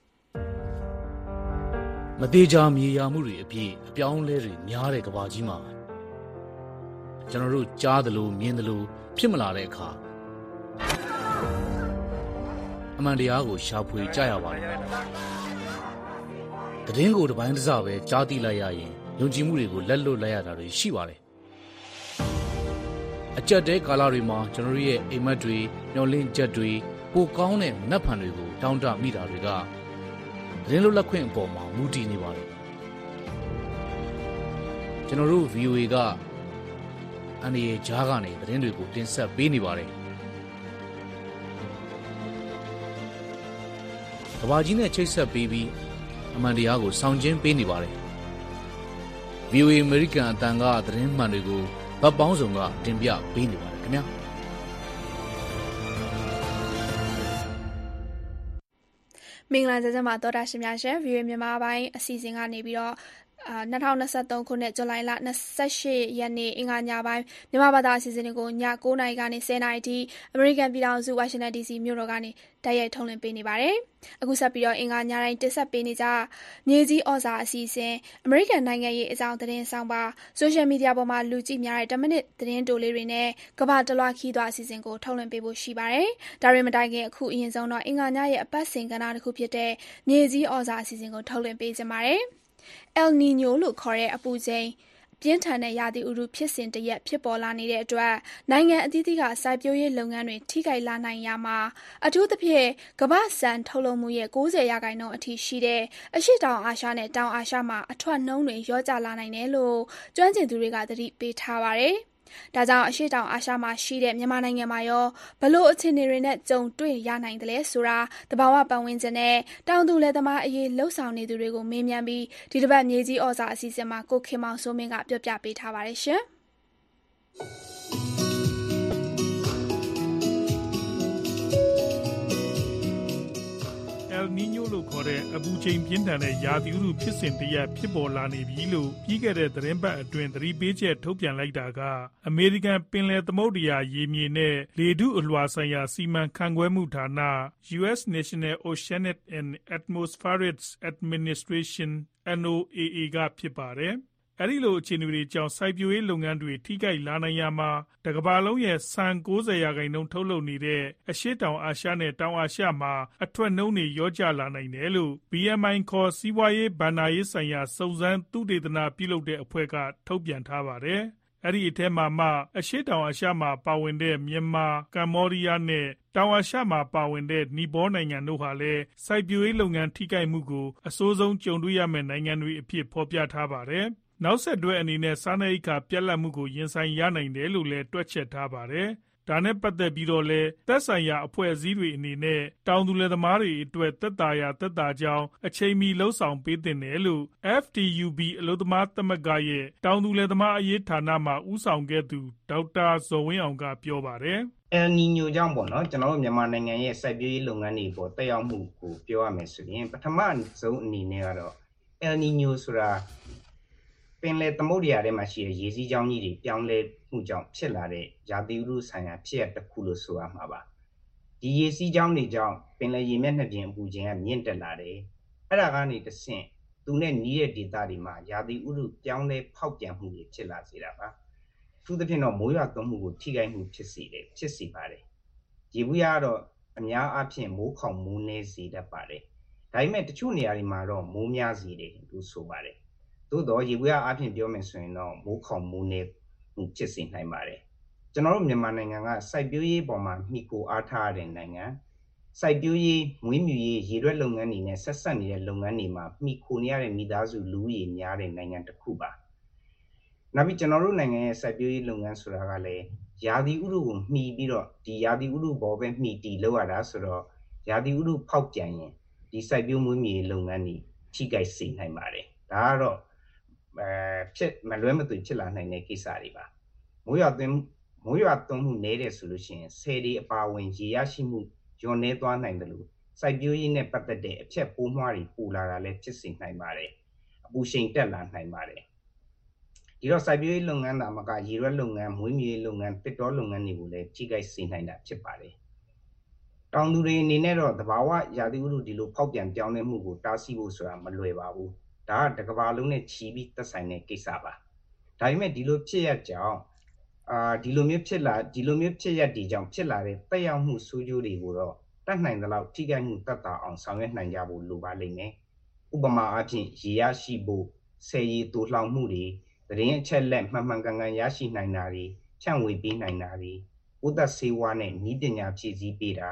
။မသေးချာမြေယာမှုတွေအပြည့်အပြောင်းလဲတွေများတဲ့ကဘာကြီးမှာကျွန်တော်တို့ကြားသလိုမြင်သလိုဖြစ်မလာတဲ့အခါအမှန်တရားကိုရှာဖွေကြရပါတယ်။သတင်းကိုတစ်ပိုင်းတစ်စပဲကြားသိလိုက်ရရင်ယုံကြည်မှုတွေကိုလက်လွတ်လိုက်ရတာတွေရှိပါတယ်။အကြက်တဲကာလတွေမှာကျွန်တော်တို့ရဲ့အိမ်မက်တွေမျောလင့်ချက်တွေပိုကောင်းတဲ့မနှက်ဖန်တွေကိုတောင်းတမိတာတွေကသတင်းလွတ်လပ်ခွင့်အပေါ်မှာမူတည်နေပါတယ်ကျွန်တော်တို့ ဗီအိုအေ ကအန်ဒီအေဂျားကနေသတင်းတွေကိုတင်ဆက်ပေးနေပါတယ်ကဘာကြီးနဲ့ချိတ်ဆက်ပေးပြီးအမှန်တရားကိုဆောင်ကျဉ်ပေးနေပါတယ် ဗီအိုအေ American အတန်ကသတင်းမှန်တွေကိုဗတ်ပေါင်းစုံကတင်ပြပေးနေပါတယ်ခင်ဗျာမင်္ဂလာကြကြမှာတော်တာရှင်များရှင် ဗီအိုအေ မြန်မာပိုင်းအစီအစဉ်ကနေပြီးတော့အာ၂၀၂၃ခုနှစ်ဇူလိုင်လ၂၈ရက်နေ့အင်္ဂါညပိုင်းမြန်မာဘာသာအစီအစဉ်တွေကိုည၉နာရီကနေ၁၀နာရီထိအမေရိကန်ပြည်ထောင်စုဝါရှင်တန် ဒီစီ မြို့တော်ကနေတိုက်ရိုက်ထုတ်လွှင့်ပေးနေပါတယ်။အခုဆက်ပြီးတော့အင်္ဂါညတိုင်းတင်ဆက်ပေးနေကြမြေကြီးဩဇာအစီအစဉ်အမေရိကန်နိုင်ငံရေးအကြောင်းသတင်းဆောင်ပါဆိုရှယ်မီဒီယာပေါ်မှာလူကြည့်များတဲ့တစ်မိနစ်သတင်းတိုလေးတွေနဲ့ကမ္ဘာတလွှာခီးသွွားအစီအစဉ်ကိုထုတ်လွှင့်ပေးဖို့ရှိပါတယ်။ဒါရင်မတိုင်ခင်အခုအရင်ဆုံးတော့အင်္ဂါညရဲ့အပတ်စဉ်ကဏ္ဍတစ်ခုဖြစ်တဲ့မြေကြီးဩဇာအစီအစဉ်ကိုထုတ်လွှင့်ပေးကြပါမယ်။ El Niño လို့ခေါ်တဲ့အပူချိန်ပြင်းထန်တဲ့ရာသီဥတုဖြစ်စဉ်တရက်ဖြစ်ပေါ်လာနေတဲ့အတွက်နိုင်ငံအသီးသီးကစိုက်ပျိုးရေးလုပ်ငန်းတွေထိခိုက်လာနိုင်ရမှာအထူးသဖြင့်ကမ္ဘာ့ဆန်ထုတ်လုပ်မှုရဲ့၉၀ရာခိုင်နှုန်းအထိရှိတဲ့အရှေ့တောင်အာရှနဲ့တောင်အာရှမှာအထွက်နှုန်းတွေလျော့ကျလာနိုင်တယ်လို့ကျွမ်းကျင်သူတွေကသတိပေးထားပါတယ်။ဒါကြောင့်အရှေ့တောင်အာရှမှာရှိတဲ့မြန်မာနိုင်ငံမှာရောဘလို့အခြေအနေတွေနဲ့ကြုံတွေ့ရနိုင်တယ်လဲဆိုတာတဘာဝပတ်ဝန်းကျင်နဲ့တောင်သူလယ်သမားအရေးလှုပ်ဆောင်နေသူတွေကိုမေးမြန်းပြီးဒီတစ်ပတ်မြေကြီးဩဇာအစီအစဉ်မှာကိုခင်မောင်စိုးမင်းကပြောပြပေးထားပါတယ်ရှင်။ El Niño လို့ခေါ်တဲ့အပူချိန်ပြင်းထန်တဲ့ရာသီဥတုဖြစ်စဉ်တရက်ဖြစ်ပေါ်လာနေပြီလို့ပြီးခဲ့တဲ့သတင်းပတ်အတွင်းသတိပေးချက်ထုတ်ပြန်လိုက်တာကအမေရိကန်ပင်လယ်သမုဒ္ဒရာရေမြေနဲ့လေထုအလွှာဆိုင်ရာစီမံခန့်ခွဲမှုဌာန U S National Oceanic and Atmospheric Administration အန် အို အေ အေ ကဖြစ်ပါတယ်။အဲဒီလိုအခြေအနေတွေကြောင့်စိုက်ပျိုးရေးလုပ်ငန်းတွေထိခိုက်လာနိုင်ရမှာတကမ္ဘာလုံးရဲ့ဆန်၉၀ရာခိုင်နှုန်းထုတ်လုပ်နေတဲ့အရှေ့တောင်အာရှနဲ့တောင်အာရှမှာအထွက်နှုန်းတွေလျော့ကျလာနိုင်တယ်လို့ ဘီ အမ် အိုင် ခေါ်စီးပွားရေးဘဏ္ဍာရေးဆိုင်ရာစုံစမ်းသုတေသနပြုလုပ်တဲ့အဖွဲ့ကထုတ်ပြန်ထားပါတယ်။အဲဒီအထဲမှာမှအရှေ့တောင်အာရှမှာပါဝင်တဲ့မြန်မာ၊ကမ္ဘောဒီးယားနဲ့တောင်အာရှမှာပါဝင်တဲ့နီပေါနိုင်ငံတို့ဟာလည်းစိုက်ပျိုးရေးလုပ်ငန်းထိခိုက်မှုကိုအဆိုးဆုံးကြုံတွေ့ရမယ့်နိုင်ငံတွေအဖြစ်ဖော်ပြထားပါတယ်။နောက်ဆက်တွဲအနေနဲ့စားနပ်ရိက္ခာပြတ်လတ်မှုကိုရင်ဆိုင်ရနိုင်တယ်လို့လည်းတွက်ချက်ထားပါတယ်။ဒါနဲ့ပတ်သက်ပြီးတော့လည်းသက်ဆိုင်ရာအဖွဲ့အစည်းတွေအနေနဲ့တောင်သူလယ်သမားတွေအတွက်သက်သာရာသက်သာကြောင်းအချိန်မီလှုံ့ဆော်ပေးသင့်တယ်လို့ အက်ဖ် တီ ယူ ဘီ အလုပ်သမားသမဂ္ဂရဲ့တောင်သူလယ်သမားအရေးဌာနမှဦးဆောင်ခဲ့သူဒေါက်တာဇော်ဝင်းအောင်ကပြောပါတယ်။ El Niño ကြောင့်ပေါ့နော်ကျွန်တော်တို့မြန်မာနိုင်ငံရဲ့စိုက်ပျိုးရေးလုပ်ငန်းတွေပေါ်တက်ရောက်မှုကိုပြောရမယ်ဆိုရင်ပထမဆုံးအနေနဲ့ကတော့ El Niño ဆိုတာပင်လယ်သမုဒ္ဒရာထဲမှာရှိတဲ့ရေစီးကြောင်းကြီးတွေပြောင်းလဲမှုကြောင့်ဖြစ်လာတဲ့ရာသီဥတုဆိုင်ရာဖြစ်ရပ်တစ်ခုလို့ဆိုရမှာပါဒီရေစီးကြောင်းတွေကြောင့်ပင်လယ်ရေမျက်နှာပြင်အပူချိန်ကမြင့်တက်လာတယ်အဲ့ဒါကနေတဆင့်သူနဲ့နီးတဲ့ဒေသတွေမှာရာသီဥတုပြောင်းလဲဖောက်ပြန်မှုတွေဖြစ်လာစေတာပါအထူးသဖြင့်တော့မိုးရွာသွန်းမှုကိုထိခိုက်မှုဖြစ်စေတယ်ဖြစ်စေပါတယ်ရေဘူးရကတော့အများအားဖြင့်မိုးခေါင်မိုးနှဲစေတတ်ပါတယ်ဒါပေမဲ့တချို့နေရာတွေမှာတော့မိုးများစေတယ်လို့ဆိုပါတယ်သို့တော့ရေဘူးရအပြင်ပြောမယ်ဆိုရင်တော့မိုးခေါင်မိုးနေမှုဖြစ်စေနိုင်ပါတယ်ကျွန်တော်တို့မြန်မာနိုင်ငံကစိုက်ပျိုးရေးပေါ်မှာမှီခိုအားထားတဲ့နိုင်ငံစိုက်ပျိုးရေးမွေးမြူရေးရေရွက်လုပ်ငန်းတွေနဲ့ဆက်ဆက်နေတဲ့လုပ်ငန်းတွေမှာမှီခိုနေရတဲ့မိသားစုလူဦးရေများတဲ့နိုင်ငံတစ်ခုပါနောက်ပြီးကျွန်တော်တို့နိုင်ငံရဲ့စိုက်ပျိုးရေးလုပ်ငန်းဆိုတာကလည်းရာသီဥတုကိုမှီပြီးတော့ဒီရာသီဥတုပေါ်ပဲမှီတည်လောက်ရတာဆိုတော့ရာသီဥတုဖောက်ပြန်ရင်ဒီစိုက်ပျိုးမွေးမြူရေးလုပ်ငန်းတွေထိခိုက်စေနိုင်ပါတယ်ဒါကတော့အဲဖြစ်မလွဲမသွေဖြစ်လာနိုင်တဲ့ကိစ္စတွေပါမိုးရွာသွန်းမိုးရွာသွန်းမှုနည်းတယ်ဆိုလို့ရှိရင်ဆယ်ဒီအပါဝင်ရေရရှိမှုညွန်နေသွားနိုင်တယ်လို့စိုက်ပျိုးရေးနဲ့ပတ်သက်တဲ့အချက်ပိုးမွှားတွေပူလာတာလည်းဖြစ်စေနိုင်ပါတယ်အပူရှိန်တက်လာနိုင်ပါတယ်ဒီတော့စိုက်ပျိုးရေးလုပ်ငန်းသာမကရေရွက်လုပ်ငန်းမွေးမြူရေးလုပ်ငန်းတစ်တော်လုပ်ငန်းတွေကိုလည်းထိခိုက်စေနိုင်တာဖြစ်ပါတယ်တောင်သူတွေအနေနဲ့တော့သဘာဝရာသီဥတုဒီလိုဖောက်ပြန်ပြောင်းလဲမှုကိုတားဆီးဖို့ဆိုတာမလွယ်ပါဘူးဒါကတကဘာလုံးနဲ့ချီပြီးသက်ဆိုင်တဲ့ကိစ္စပါဒါပေမဲ့ဒီလိုဖြစ်ရကြောင်းအာဒီလိုမျိုးဖြစ်လာဒီလိုမျိုးဖြစ်ရတဲ့ကြောင့်ဖြစ်လာတဲ့တက်ရောက်မှုဆိုးကျိုးတွေကိုတော့တတ်နိုင်သလောက်ထိခိုက်မှုတတ်တာအောင်ဆောင်ရွက်နိုင်ကြဖို့လိုပါလိမ့်မယ်ဥပမာအဖြစ်ရေရရှိဖို့ဆယ်ရီတူလှောင်မှုတွေသတင်းအချက်လက်မှန်မှန်ကန်ကန်ရရှိနိုင်တာတွေဖြန့်ဝေပေးနိုင်တာတွေဥဒ္ဒဆေးဝါးနဲ့ဤပညာဖြည့်ဆည်းပေးတာ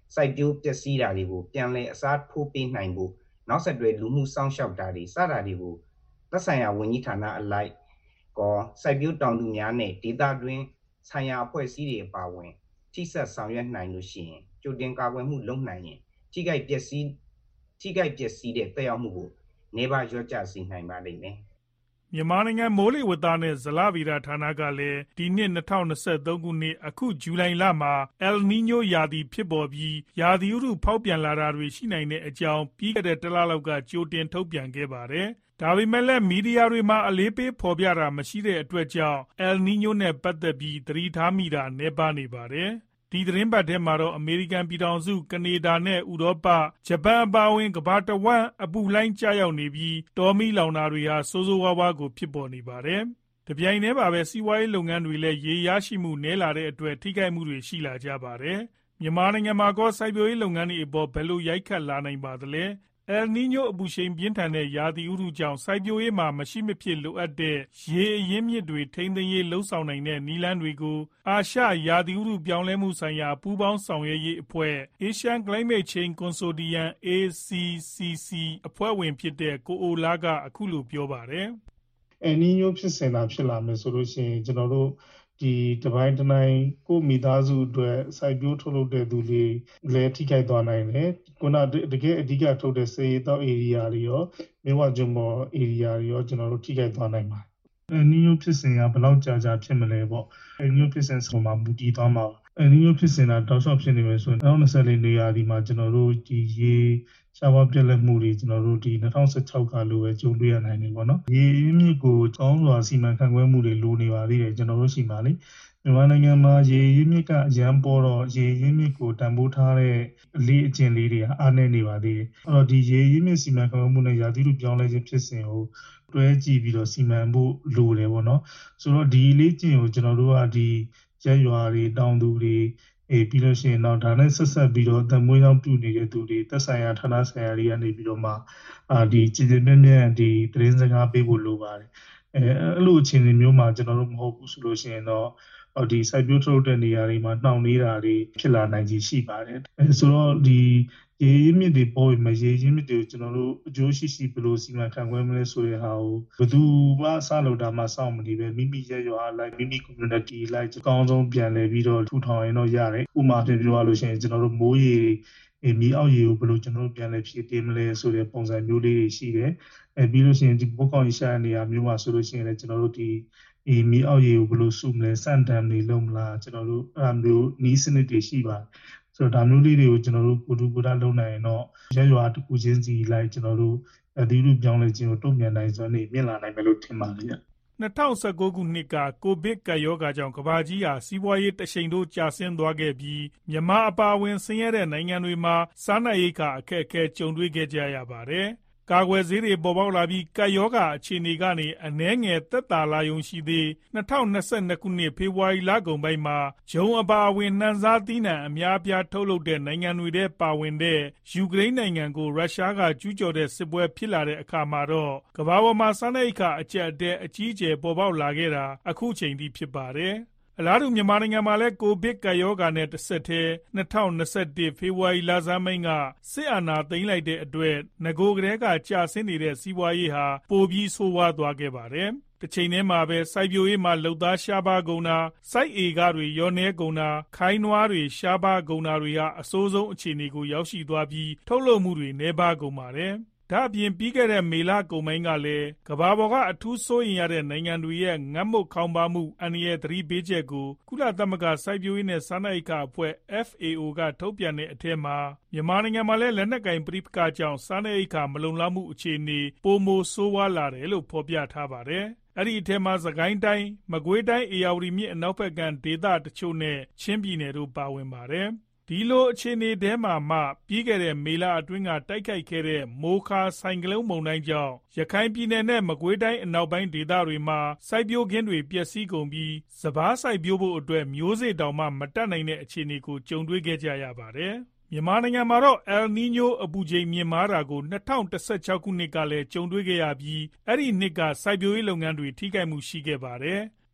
စိုက်ပျိုးပျက်စီးတာတွေကိုပြန်လည်အစားထိုးပေးနိုင်ဖို့နောက်ဆက်တွဲလူမှုစောင့်ရှောက်တာတွေစတာတွေကိုသက်ဆိုင်ရာဝန်ကြီးဌာနအလိုက်ကောစိုက်ပျိုးတောင်သူများနဲ့ဒေသတွင်းဆိုင်ရာအဖွဲ့အစည်းတွေအပါအဝင်ထိစပ်ဆောင်ရွက်နိုင်လို့ရှိရင်ကြိုတင်ကာကွယ်မှုလုပ်နိုင်ရင်ထိခိုက်ပျက်စီးထိခိုက်ပျက်စီးတဲ့သက်ရောက်မှုကိုနေပါလျော့ကျစေနိုင်ပါလိမ့်မယ်မြန်မာနိုင်ငံမိုးလေဝသနဲ့ဇလဗေဒဌာနကလည်းဒီနှစ်၂၀၂၃ခုနှစ်အခုဇူလိုင်လမှာအယ်နီညိုရာသီဖြစ်ပေါ်ပြီးရာသီဥတုဖောက်ပြန်လာတာတွေရှိနိုင်တဲ့အကြောင်းပြီးခဲ့တဲ့တစ်လလောက်ကကြိုတင်ထုတ်ပြန်ခဲ့ပါတယ်။ဒါပေမဲ့လည်းမီဒီယာတွေမှာအလေးပေးဖော်ပြတာမရှိတဲ့အတွက်ကြောင့်အယ်နီညိုနဲ့ပတ်သက်ပြီးသတိထားမိတာနည်းပါးနေပါတယ်။ဒီသတင်းပတ်ထဲမှာတော့အမေရိကန်ပြည်ထောင်စုကနေဒါနဲ့ဥရောပဂျပန်အပါအဝင်ကမ္ဘာတဝန်းအပူလှိုင်းကျရောက်နေပြီးတောမီလောင်တာတွေဟာဆိုးဆိုးဝါးဝါးကိုဖြစ်ပေါ်နေပါတယ်။တပြိုင်တည်းမှာပဲစီးပွားရေးလုပ်ငန်းတွေလည်းရေရရှိမှုနည်းလာတဲ့အတွက်ထိခိုက်မှုတွေရှိလာကြပါတယ်။မြန်မာနိုင်ငံမှာကောစိုက်ပျိုးရေးလုပ်ငန်းတွေအပေါ်ဘယ်လိုရိုက်ခတ်လာနိုင်ပါသလဲ။အယ်နီညိုအပူရှိန်ပြင်းထန်တဲ့ရာသီဥတုကြောင့်စိုက်ပျိုးရေးမှာမရှိမဖြစ်လိုအပ်တဲ့ရေအရင်းမြစ်တွေထိန်းသိမ်းရေးလှုံ့ဆော်နိုင်တဲ့နည်းလမ်းတွေကိုအာရှရာသီဥတုပြောင်းလဲမှုဆိုင်ရာပူးပေါင်းဆောင်ရွက်ရေးအဖွဲ့ Asian Climate Change Consortium အေ စီ စီ စီ အဖွဲ့ဝင်ဖြစ်တဲ့ကိုအိုလာကအခုလိုပြောပါတယ်။အယ်နီညိုဖြစ်စင်တာဖြစ်လာမယ်ဆိုလို့ရှိရင်ကျွန်တော်တို့ဒီတပိုင်းတနိုင်ကိုမိသားစုအတွက်စိုက်ပျိုးထုတ်လုပ်တဲ့သူတွေလည်းထိခိုက်သွားနိုင်တယ်ခုနတကယ်အဓိကထုတ်တဲ့စေတောက် area တွေရောမြဝကျွန်းပေါ် area တွေရောကျွန်တော်တို့ထိခိုက်သွားနိုင်ပါတယ်အယ်နီညိုဖြစ်စဉ်ကဘယ်လောက်ကြာကြာဖြစ်မလဲပေါ့အယ်နီညိုဖြစ်စဉ်ဆိုမှမူတည်သွားမှာပါအယ်နီညိုဖြစ်စဉ်ကတောက်လျှောက်ဖြစ်နေမယ်ဆိုရင်၂၀၂၄နေရာဒီမှာကျွန်တော်တို့ဒီရေရှားပါပြက်လက်မှုတွေကျွန်တော်တို့ဒီ၂၀၁၆ကလိုပဲကြုံတွေ့ရနိုင်တယ်ပေါ့နော်ရေအမြင့်ကိုကောင်းစွာစီမံခန့်ခွဲမှုတွေလိုနေပါသေးတယ်ကျွန်တော်တို့ရှိပါလိမ့်မြန်မာနိုင်ငံမှာရေရင်းမြစ်ကအရန်ပေါ်တော့ရေရင်းမြစ်ကိုတန်ဖိုးထားတဲ့အလေးအကျင့်လေးတွေအားနည်းနေပါသေးတယ်အဲ့တော့ဒီရေရင်းမြစ်စီမံခန့်ခွဲမှုနဲ့ရာသီဥတုပြောင်းလဲခြင်းဖြစ်စဉ်ကိုတွဲကြည့်ပြီးတော့စီမံဖို့လိုတယ်ပေါ့နော်ဆိုတော့ဒီလေးကျင့်ကိုကျွန်တော်တို့ကဒီရက်ရွာတွေတောင်သူတွေအေးပြီးလို့ရှိရင်တော့ဒါနဲ့ဆက်ဆက်ပြီးတော့တမွေးကြောင့်ပြုနေတဲ့သူတွေသက်ဆိုင်ရာဌာနဆိုင်ရာတွေကနေပြီးတော့မှအာဒီကြည်ကြည်မြဲမြဲဒီသတင်းစကားပေးဖို့လိုပါတယ်အဲအဲ့လိုအခြေအနေမျိုးမှာကျွန်တော်တို့မဟုတ်ဘူးဆိုလို့ရှိရင်တော့ဒီစိုက်ပျိုးထုတ်တဲ့နေရာတွေမှာနှောင့်နှေးတာတွေဖြစ်လာနိုင်ကြီးရှိပါတယ်အဲဆိုတော့ဒီရေရင်းမြစ်တွေပေါ်ပြီးမရေရင်းမြစ်တွေကိုကျွန်တော်တို့အကျိုးရှိရှိဘယ်လိုစီမံခန့်ခွဲမလဲဆိုတဲ့ဟာကိုဘယ်သူမှစလို့ဒါမှစောင့်မနေပဲမိမိရဲ့ရွာလိုက်မိမိ community လိုက်အကောင်းဆုံးပြန်လည်ပြီးတော့ထူထောင်ရင်တော့ရတယ်ဥပမာပြပြောရလို့ရှိရင်ကျွန်တော်တို့မိုးရေအမီအောက်ရေကိုဘယ်လိုကျွန်တော်တို့ပြန်လည်ဖြည့်တင်းမလဲဆိုတဲ့ပုံစံမျိုးလေးတွေရှိတယ်အဲပြီးလို့ရှိရင်ဒီပုတ်ကောင်းရရှာနေရာမျိုးမှာဆိုလို့ရှိရင်လည်းကျွန်တော်တို့ဒီဒီမီအောက်ရေကိုဘယ်လိုစုမလဲစန့်တမ်းတွေလုပ်မလားကျွန်တော်တို့အဲ့လိုမျိုးနီးစနစ်တွေရှိပါတယ်ဆိုတော့ဒါမျိုးလေးတွေကိုကျွန်တော်တို့ကိုတူကိုတာလုပ်နိုင်ရင်တော့ရရွာတစ်ခုချင်းစီလိုက်ကျွန်တော်တို့အသီးလူပြောင်းလဲခြင်းကိုတုံ့ပြန်နိုင်စွမ်းနေမြင့်လာနိုင်မယ်လို့ထင်ပါတယ်ဗျ၂၀၁၉ခုနှစ်ကကိုဗစ်ကပ်ရောဂါကြောင့်ကမ္ဘာကြီးဟာစီးပွားရေးတရှိန်ထိုးကျဆင်းသွားခဲ့ပြီးမြန်မာအပါအဝင်ဆင်းရဲတဲ့နိုင်ငံတွေမှာစားနပ်ရိက္ခာအခက်အခဲကြုံတွေ့ခဲ့ကြရပါတယ်။ကာကွယ်ဆေးတွေပေါ်ပေါက်လာပြီးကပ်ရောဂါအခြေအနေကနေအနည်းငယ်သက်သာလာရုံရှိသေး၂၀၂၂ခုနှစ်ဖေဖော်ဝါရီလကုန်ပိုင်းမှာဂျုံအပါအဝင်နှံစားသီးနှံအများအပြားထုတ်လုပ်တဲ့နိုင်ငံတွေထဲပါဝင်တဲ့ယူကရိန်းနိုင်ငံကိုရုရှားကကျူးကျော်တဲ့စစ်ပွဲဖြစ်လာတဲ့အခါမှာတော့ကမ္ဘာပေါ်မှာစားနပ်ရိက္ခာအကျပ်အတည်းအကြီးအကျယ်ပေါ်ပေါက်လာခဲ့တာအခုချိန်ထိဖြစ်ပါတယ်။အလားတူမြန်မာနိုင်ငံမှာလည်းကိုဗစ်ကပ်ရောဂါနဲ့တစ်ဆက်တည်း၂၀၂၁ဖေဖော်ဝါရီလဆန်းပိုင်းကစစ်အာဏာသိမ်းလိုက်တဲ့အတွက်ငကိုကလေးကကြာဆင်းနေတဲ့စီးပွားရေးဟာပိုပြီးဆိုးဝါးသွားခဲ့ပါတယ်။တစ်ချိန်တည်းမှာပဲစိုက်ပျိုးရေးမှာလုပ်သားရှားပါးကုန်တာစိုက်ဧကတွေရောနေကုန်တာခိုင်းနွားတွေရှားပါးကုန်တာတွေဟာအဆိုးဆုံးအခြေအနေကိုရောက်ရှိသွားပြီးထုတ်လုပ်မှုတွေနှဲပါကုန်ပါတယ်။ဒါအပြင်ပြီးခဲ့တဲ့မေလကုန်ပိုင်းကလည်းကမ္ဘာပေါ်ကအထူးစိုးရိမ်ရတဲ့နိုင်ငံတွေရဲ့ငတ်မွတ်ခေါင်းပါမှုအန္တရာယ်သတိပေးချက်ကိုကုလသမဂ္ဂစိုက်ပျိုးရေးနဲ့စားနပ်ရိက္ခာအဖွဲ့ အက်ဖ် အေ အို ကထုတ်ပြန်တဲ့အထက်မှာမြန်မာနိုင်ငံမှာလည်းလက်နက်ကင်ပဋိပက္ခကြောင့်စားနပ်ရိက္ခာမလုံလောက်မှုအခြေအနေပိုမိုဆိုးဝါးလာတယ်လို့ဖော်ပြထားပါတယ်။အဲ့ဒီအထက်မှာစကိုင်းတိုင်းမကွေးတိုင်းအေရဝတီမြစ်အနောက်ဘက်ကဒေသတချို့နဲ့ချင်းပြည်နယ်တို့ပါဝင်ပါတယ်။ဒီလိုအခြေအနေထဲမှာမှပြီးခဲ့တဲ့မေလအတွင်းကတိုက်ခိုက်ခဲ့တဲ့မိုခါဆိုင်ကလုန်းမုန်တိုင်းကြောင့်ရခိုင်ပြည်နယ်နဲ့မကွေးတိုင်းအနောက်ပိုင်းဒေသတွေမှာစိုက်ပျိုးခင်းတွေပျက်စီးကုန်ပြီးစပါးစိုက်ပျိုးဖို့အတွက်မျိုးစေ့တောင်မှမတတ်နိုင်တဲ့အခြေအနေကိုကြုံတွေ့ခဲ့ကြရပါတယ်။မြန်မာနိုင်ငံမှာတော့အယ်နီညိုအပူချိန်မြင့်မားတာကို၂၀၁၆ခုနှစ်ကလည်းကြုံတွေ့ခဲ့ရပြီးအဲ့ဒီနှစ်ကစိုက်ပျိုးရေးလုပ်ငန်းတွေထိခိုက်မှုရှိခဲ့ပါတယ်။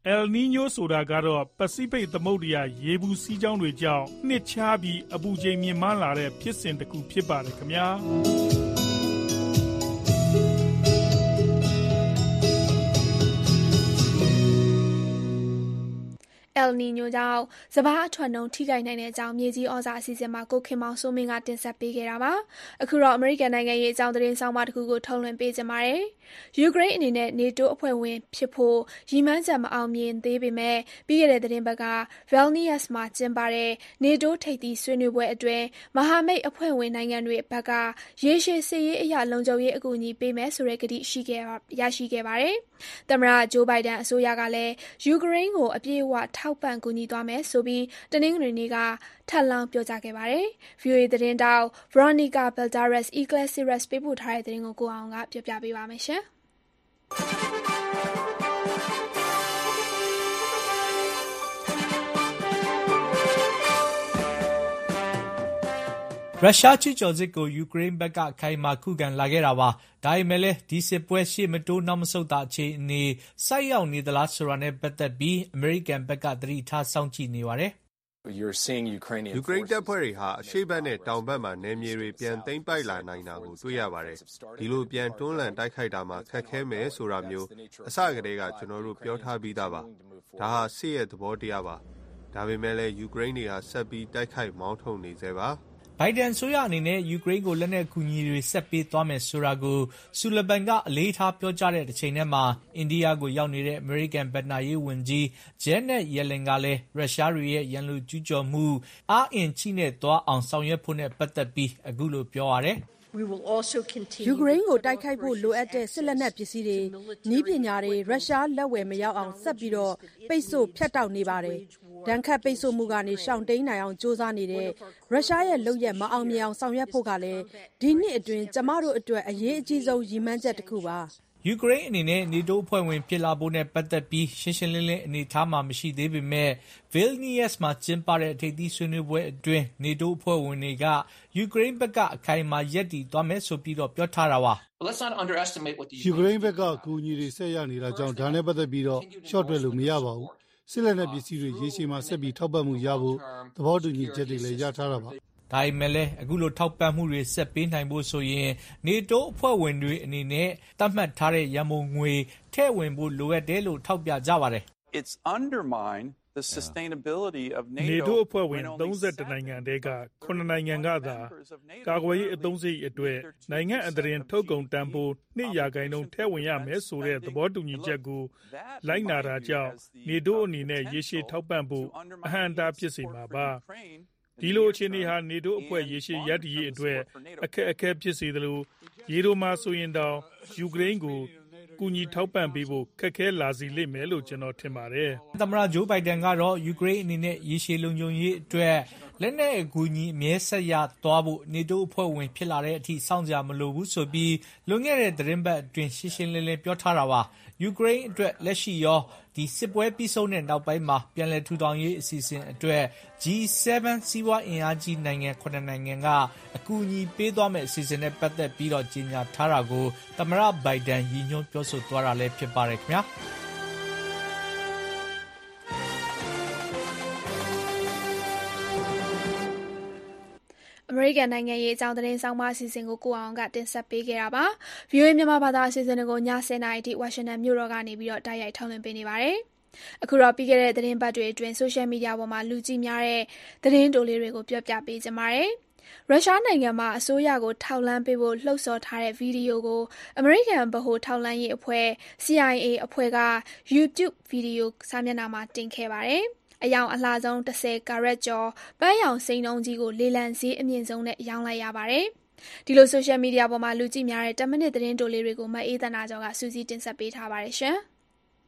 El Niño ဆိုတာကတော့ပစိဖိတ်သမုဒ္ဒရာရေဘူးစီးကြောင်းတွေကြောင့်နှစ်ခြားပြီးအပူချိန်မြင့်မားလာတဲ့ဖြစ်စဉ်တစ်ခုဖြစ်ပါတယ်ခင်ဗျာ El Niño ကြောင့်စပါးအထွက်နှုန်းထိခိုက်နိုင်တဲ့အကြောင်းမြေကြီးဩဇာအစီအစဉ်မှာကိုခင်မောင်စိုးမင်းကတင်ဆက်ပေးခဲ့တာပါအခုတော့အမေရိကန်နိုင်ငံရဲ့အကြောင်းသတင်းဆောင်မတစ်ခုကိုထုတ်လွှင့်ပေးကြပါမယ်ယူကရိန်းအနေနဲ့ NATO အဖွဲ့ဝင်ဖြစ်ဖို့ရည်မှန်းချက်မအောင်မြင်သေးပေမဲ့ပြီးခဲ့တဲ့သတင်းပတ်က Vilnius မှာကျင်းပတဲ့ NATO ထိပ်သီးဆွေးနွေးပွဲအတွင်းမဟာမိတ်အဖွဲ့ဝင်နိုင်ငံတွေဘက်ကရေရှည်စစ်ရေးအရာလုံခြုံရေးအကူအညီပေးမယ်ဆိုတဲ့ကတိရှိခဲ့ရရှိခဲ့ပါတယ်သမ္မတဂျိုးဘိုင်ဒန်အစိုးရကလည်းယူကရိန်းကိုအပြည့်အဝထောက်ပံ့ကူညီသွားမယ်ဆိုပြီးတနင်္ဂနွေနေ့ကထပ်လောင်းပြောကြားခဲ့ပါတယ်။ဗွီအိုအေသတင်းတောက် Veronica Balderas Iglesias ပေးပို့ထားတဲ့သတင်းကိုကိုအောင်ကပြောပြပေးပါမယ်ရှင်။ရုရှားကျူးကျော်စစ်ကိုယူကရိန်းဘက်ကအခိုင်အမာခုခံလာခဲ့တာပါ။ဒါပေမဲ့လည်းဒီစစ်ပွဲရှေ့မတိုးနောက်မဆုတ်သာအခြေအနေဆိုက်ရောက်နေသလားဆိုတာနဲ့ပတ်သက်ပြီးအမေရိကန်ဘက်ကသတိထားစောင့်ကြည့်နေပါတယ်။ယူကရိန်းတပ်ဖွဲ့တွေဟာအရှေ့ဘက်နဲ့တောင်ဘက်မှာနယ်မြေတွေပြန်သိမ်းပိုက်လာနိုင်တာကိုတွေ့ရပါတယ်။ဒီလိုပြန်တွန်းလှန်တိုက်ခိုက်တာမှာခက်ခဲမယ်ဆိုတာမျိုးအစကတည်းကကျွန်တော်တို့ပြောထားပြီးသားပါ။ဒါဟာစစ်ရဲ့သဘောတရားပါ။ဒါပေမဲ့လည်းယူကရိန်းတွေဟာဆက်ပြီးတိုက်ခိုက်မောင်းထုတ်နေသေးပါ။ဘိုင်ဒန်ဆိုရအနေနဲ့ယူကရိန်းကိုလက်နက်ကူညီတွေဆက်ပေးသွားမယ်ဆိုတာကိုဆူလဗန်ကအလေးထားပြောကြားတဲ့တစ်ချိန်တည်းမှာအိန္ဒိယကိုရောက်နေတဲ့အမေရိကန်ဗက်နာရေးဝန်ကြီးဂျက်နက်ယယ်လင်ကလည်းရုရှားတွေရဲ့ရန်လိုကျူးကျော်မှုအားအင်ချိနဲ့သွားအောင်ဆောင်ရွက်ဖို့နဲ့ပတ်သက်ပြီးအခုလိုပြောရတယ်ယူကရိန်းကိုတိုက်ခိုက်ဖို့လိုအပ်တဲ့စစ်လက်နက်ပစ္စည်းတွေနည်းပညာတွေရုရှားလက်ဝယ်မရောက်အောင်ဆက်ပြီးတော့ပိတ်ဆို့ဖြတ်တောက်နေပါတယ်။ဒဏ်ခတ်ပိတ်ဆို့မှုကနေရှောင်တိန်နိုင်အောင်ကြိုးစားနေတဲ့ရုရှားရဲ့လုပ်ရက်မအောင်မြင်အောင်ဆောင်ရွက်ဖို့ကလည်းဒီနှစ်အတွင်းကျမတို့အတွက်အရေးအကြီးဆုံးရည်မှန်းချက်တစ်ခုပါ။ယူကရိန်းအနေနဲ့ NATO အဖွဲ့ဝင်ဖြစ်လာဖို့နဲ့ပတ်သက်ပြီးရှင်းရှင်းလင်းလင်းအနေထားမှာမရှိသေးပေမဲ့ Vilnius မှာကျင်းပတဲ့ထိပ်သီးဆွေးနွေးပွဲအတွင်း NATO အဖွဲ့ဝင်တွေကယူကရိန်းဘက်ကအခိုင်အမာရပ်တည်သွားမယ်ဆိုပြီးတော့ပြောထားတာပါယူကရိန်းဘက်ကအကူအညီတွေဆက်ရနေတာကြောင့်ဒါနဲ့ပတ်သက်ပြီးတော့ရှော့တွက်လို့မရပါဘူးစစ်လက်နက်ပစ္စည်းတွေရေရှည်မှာဆက်ပြီးထောက်ပံ့မှုရဖို့သဘောတူညီချက်တွေလည်းရထားတာပါဒါပေမဲ့လည်းအခုလိုထောက်ပံ့မှုတွေဆက်ပေးနိုင်ဖို့ဆိုရင် NATO အဖွဲ့ဝင်တွေအနေနဲ့သတ်မှတ်ထားတဲ့ရန်ပုံငွေထည့်ဝင်ဖို့လိုအပ်တယ်လို့ထောက်ပြကြပါတယ်။ It's undermined the sustainability of NATO NATO အဖွဲ့ဝင်သုံးဆယ့်တစ်နိုင်ငံတည်းကခုနှစ်နိုင်ငံကသာကာကွယ်ရေးအသုံးစရိတ်အတွက်နိုင်ငံအသရင်ထုတ်ကုန်တန်ဖိုးနှစ်ရာခိုင်နှုန်းထည့်ဝင်ရမယ်ဆိုတဲ့သဘောတူညီချက်ကိုလိုက်နာတာကြောင့် NATO အနေနဲ့ရေရှည်ထောက်ပံ့ဖို့အဟန့်အတားဖြစ်စေမှာပါ။ဒီလိုအခြေအနေဟာ NATO အဖွဲ့ရေရှည်ရပ်တည်ရေးအတွက်အခက်အခဲဖြစ်စေသလိုရေတိုမှာဆိုရင်တောင်ယူကရိန်းကိုကူညီထောက်ပံ့ပေးဖို့ခက်ခဲလာစေလိမ့်မယ်လို့ကျွန်တော်ထင်ပါတယ်။သမ္မတဂျိုးဘိုင်ဒန်ကတော့ယူကရိန်းအနေနဲ့ရေရှည်လုံခြုံရေးအတွက်လက်နက်အကူအညီအမြဲဆက်ရသွားဖို့ NATO အဖွဲ့ဝင်ဖြစ်လာတဲ့အထိစောင့်ကြမလိုဘူးဆိုပြီးလွန်ခဲ့တဲ့သတင်းပတ်အတွင်းရှင်းရှင်းလင်းလင်းပြောထားတာပါ။ယူကရိန်းအတွက်လက်ရှိရောဒီစစ်ပွဲပြီးဆုံးတဲ့နောက်ပိုင်းမှာပြန်လည်ထူထောင်ရေးအစီအစဉ်အတွက် ဂျီ ဆဲဗန် စီးပွားအင်အားကြီးနိုင်ငံခုနှစ်နိုင်ငံကအကူအညီပေးသွားမယ့်အစီအစဉ်နဲ့ပတ်သက်ပြီးတော့ကြေညာထားတာကိုသမ္မတဘိုင်ဒန်ရည်ညွှန်းပြောဆိုသွားတာလည်းဖြစ်ပါတယ်ခင်ဗျာ။အမေရိကန်နိုင်ငံရဲ့အကြောင်းသတင်းဆောင်မအစီအစဉ်ကိုကိုအောင်ကတင်ဆက်ပေးခဲ့တာပါ။ ဗွီအိုအေမြန်မာဘာသာအစီအစဉ်ကိုညဆယ်နာရီထိဝါရှင်တန်မြို့တော်ကနေပြီးတော့တိုက်ရိုက်ထုတ်လွှင့်ပေးနေပါတယ်။အခုတော့ပြီးခဲ့တဲ့သတင်းပတ်တွေအတွင်းဆိုရှယ်မီဒီယာပေါ်မှာလူကြည့်များတဲ့သတင်းတိုလေးတွေကိုပြောပြပေးကြပါမယ်။ရုရှားနိုင်ငံမှာအစိုးရကိုထောက်လှမ်းပေးဖို့လှုံ့ဆော်ထားတဲ့ဗီဒီယိုကိုအမေရိကန်ဗဟိုထောက်လှမ်းရေးအဖွဲ့ စီ အိုင် အေ အဖွဲ့က YouTube ဗီဒီယိုစာမျက်နှာမှာတင်ခဲ့ပါတယ်။အယောင်အလှဆုံးတစ်ဆယ်ကာရက်ကျော်ပန်းရောင်စိန်နှုံးကြီးကိုလေလံဈေးအမြင့်ဆုံးနဲ့ရောင်းလိုက်ရပါတယ်။ဒီလိုဆိုရှယ်မီဒီယာပေါ်မှာလူကြည့်များတဲ့tenမိနစ်သတင်းတိုလေးတွေကိုမအေးသနာကျော်ကစူးစီးတင်ဆက်ပေးထားပါတယ်ရှင်။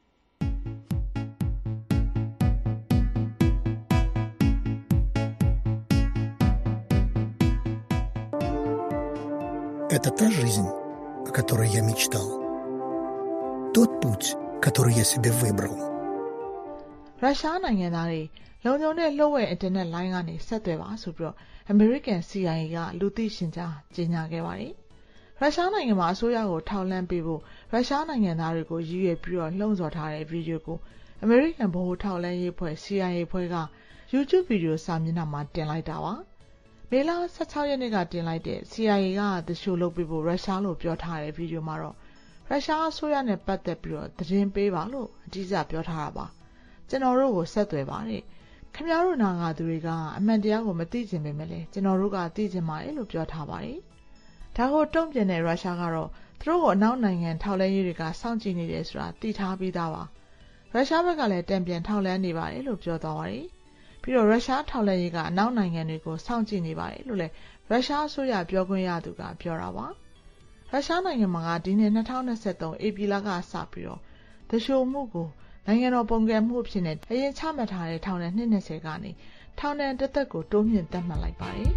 Это та жизнь, о которой я мечтал. Тот путь, который я себе выбрал. ရုရှားနိုင်ငံသားတွေလုံခြုံတဲ့လှုပ်ဝဲအင်တာနက်လိုင်းကနေဆက်သွယ်ပါဆိုပြီးတော့အမေရိကန် စီ အိုင် အေ ကလူသိရှင်ကြားကြေညာခဲ့ပါတယ်။ရုရှားနိုင်ငံမှာအစိုးရကိုထောက်လှမ်းပေးဖို့ရုရှားနိုင်ငံသားတွေကိုရည်ရွယ်ပြီးတော့လှုံ့ဆော်ထားတဲ့ဗီဒီယိုကိုအမေရိကန်ဗဟိုထောက်လှမ်းရေးအဖွဲ့ စီ အိုင် အေ အဖွဲ့က YouTube ဗီဒီယိုစာမျက်နှာမှာတင်လိုက်တာပါမေလဆယ့်ခြောက်ရက်နေ့ကတင်လိုက်တဲ့ စီ အိုင် အေ ကသရှိုးလုပ်ပေးဖို့ရုရှားလို့ပြောထားတဲ့ဗီဒီယိုမှာတော့ရုရှားအစိုးရနဲ့ပတ်သက်ပြီးတော့သတင်းပေးပါလို့အကြီးအကျယ်ပြောထားတာပါကျွန်တော်တို့ကိုဆက်သွယ်ပါတဲ့ခင်ဗျားတို့နာကသူတွေကအမှန်တရားကိုမသိချင်ပေမဲ့လည်းကျွန်တော်တို့ကသိချင်ပါတယ်လို့ပြောထားပါတယ်ဒါကိုတုံ့ပြန်တဲ့ရုရှားကတော့သူတို့ကိုအနောက်နိုင်ငံထောက်လှမ်းရေးတွေကစောင့်ကြည့်နေတယ်ဆိုတာသိထားပြီးသားပါရုရှားဘက်ကလည်းတံပြန်ထောက်လှမ်းနေပါတယ်လို့ပြောသွားပါတယ်ပြီးတော့ရုရှားထောက်လှမ်းရေးကအနောက်နိုင်ငံတွေကိုစောင့်ကြည့်နေပါတယ်လို့လည်းရုရှားအစိုးရပြောခွင့်ရသူကပြောတာပါရုရှားနိုင်ငံမှာကဒီနှစ်၂၀၂၃ဧပြီလကစပြီးတော့သရှိုးမှုကိုနိုင်ငံတော်ပုံကံမှုအဖြစ်နဲ့အရင်ချမှတ်ထားတဲ့ထောင်ဒဏ်နှစ်၂၀ကနေထောင်ဒဏ်တစ်သက်ကိုတိုးမြင့်သတ်မှတ်လိုက်ပါတယ်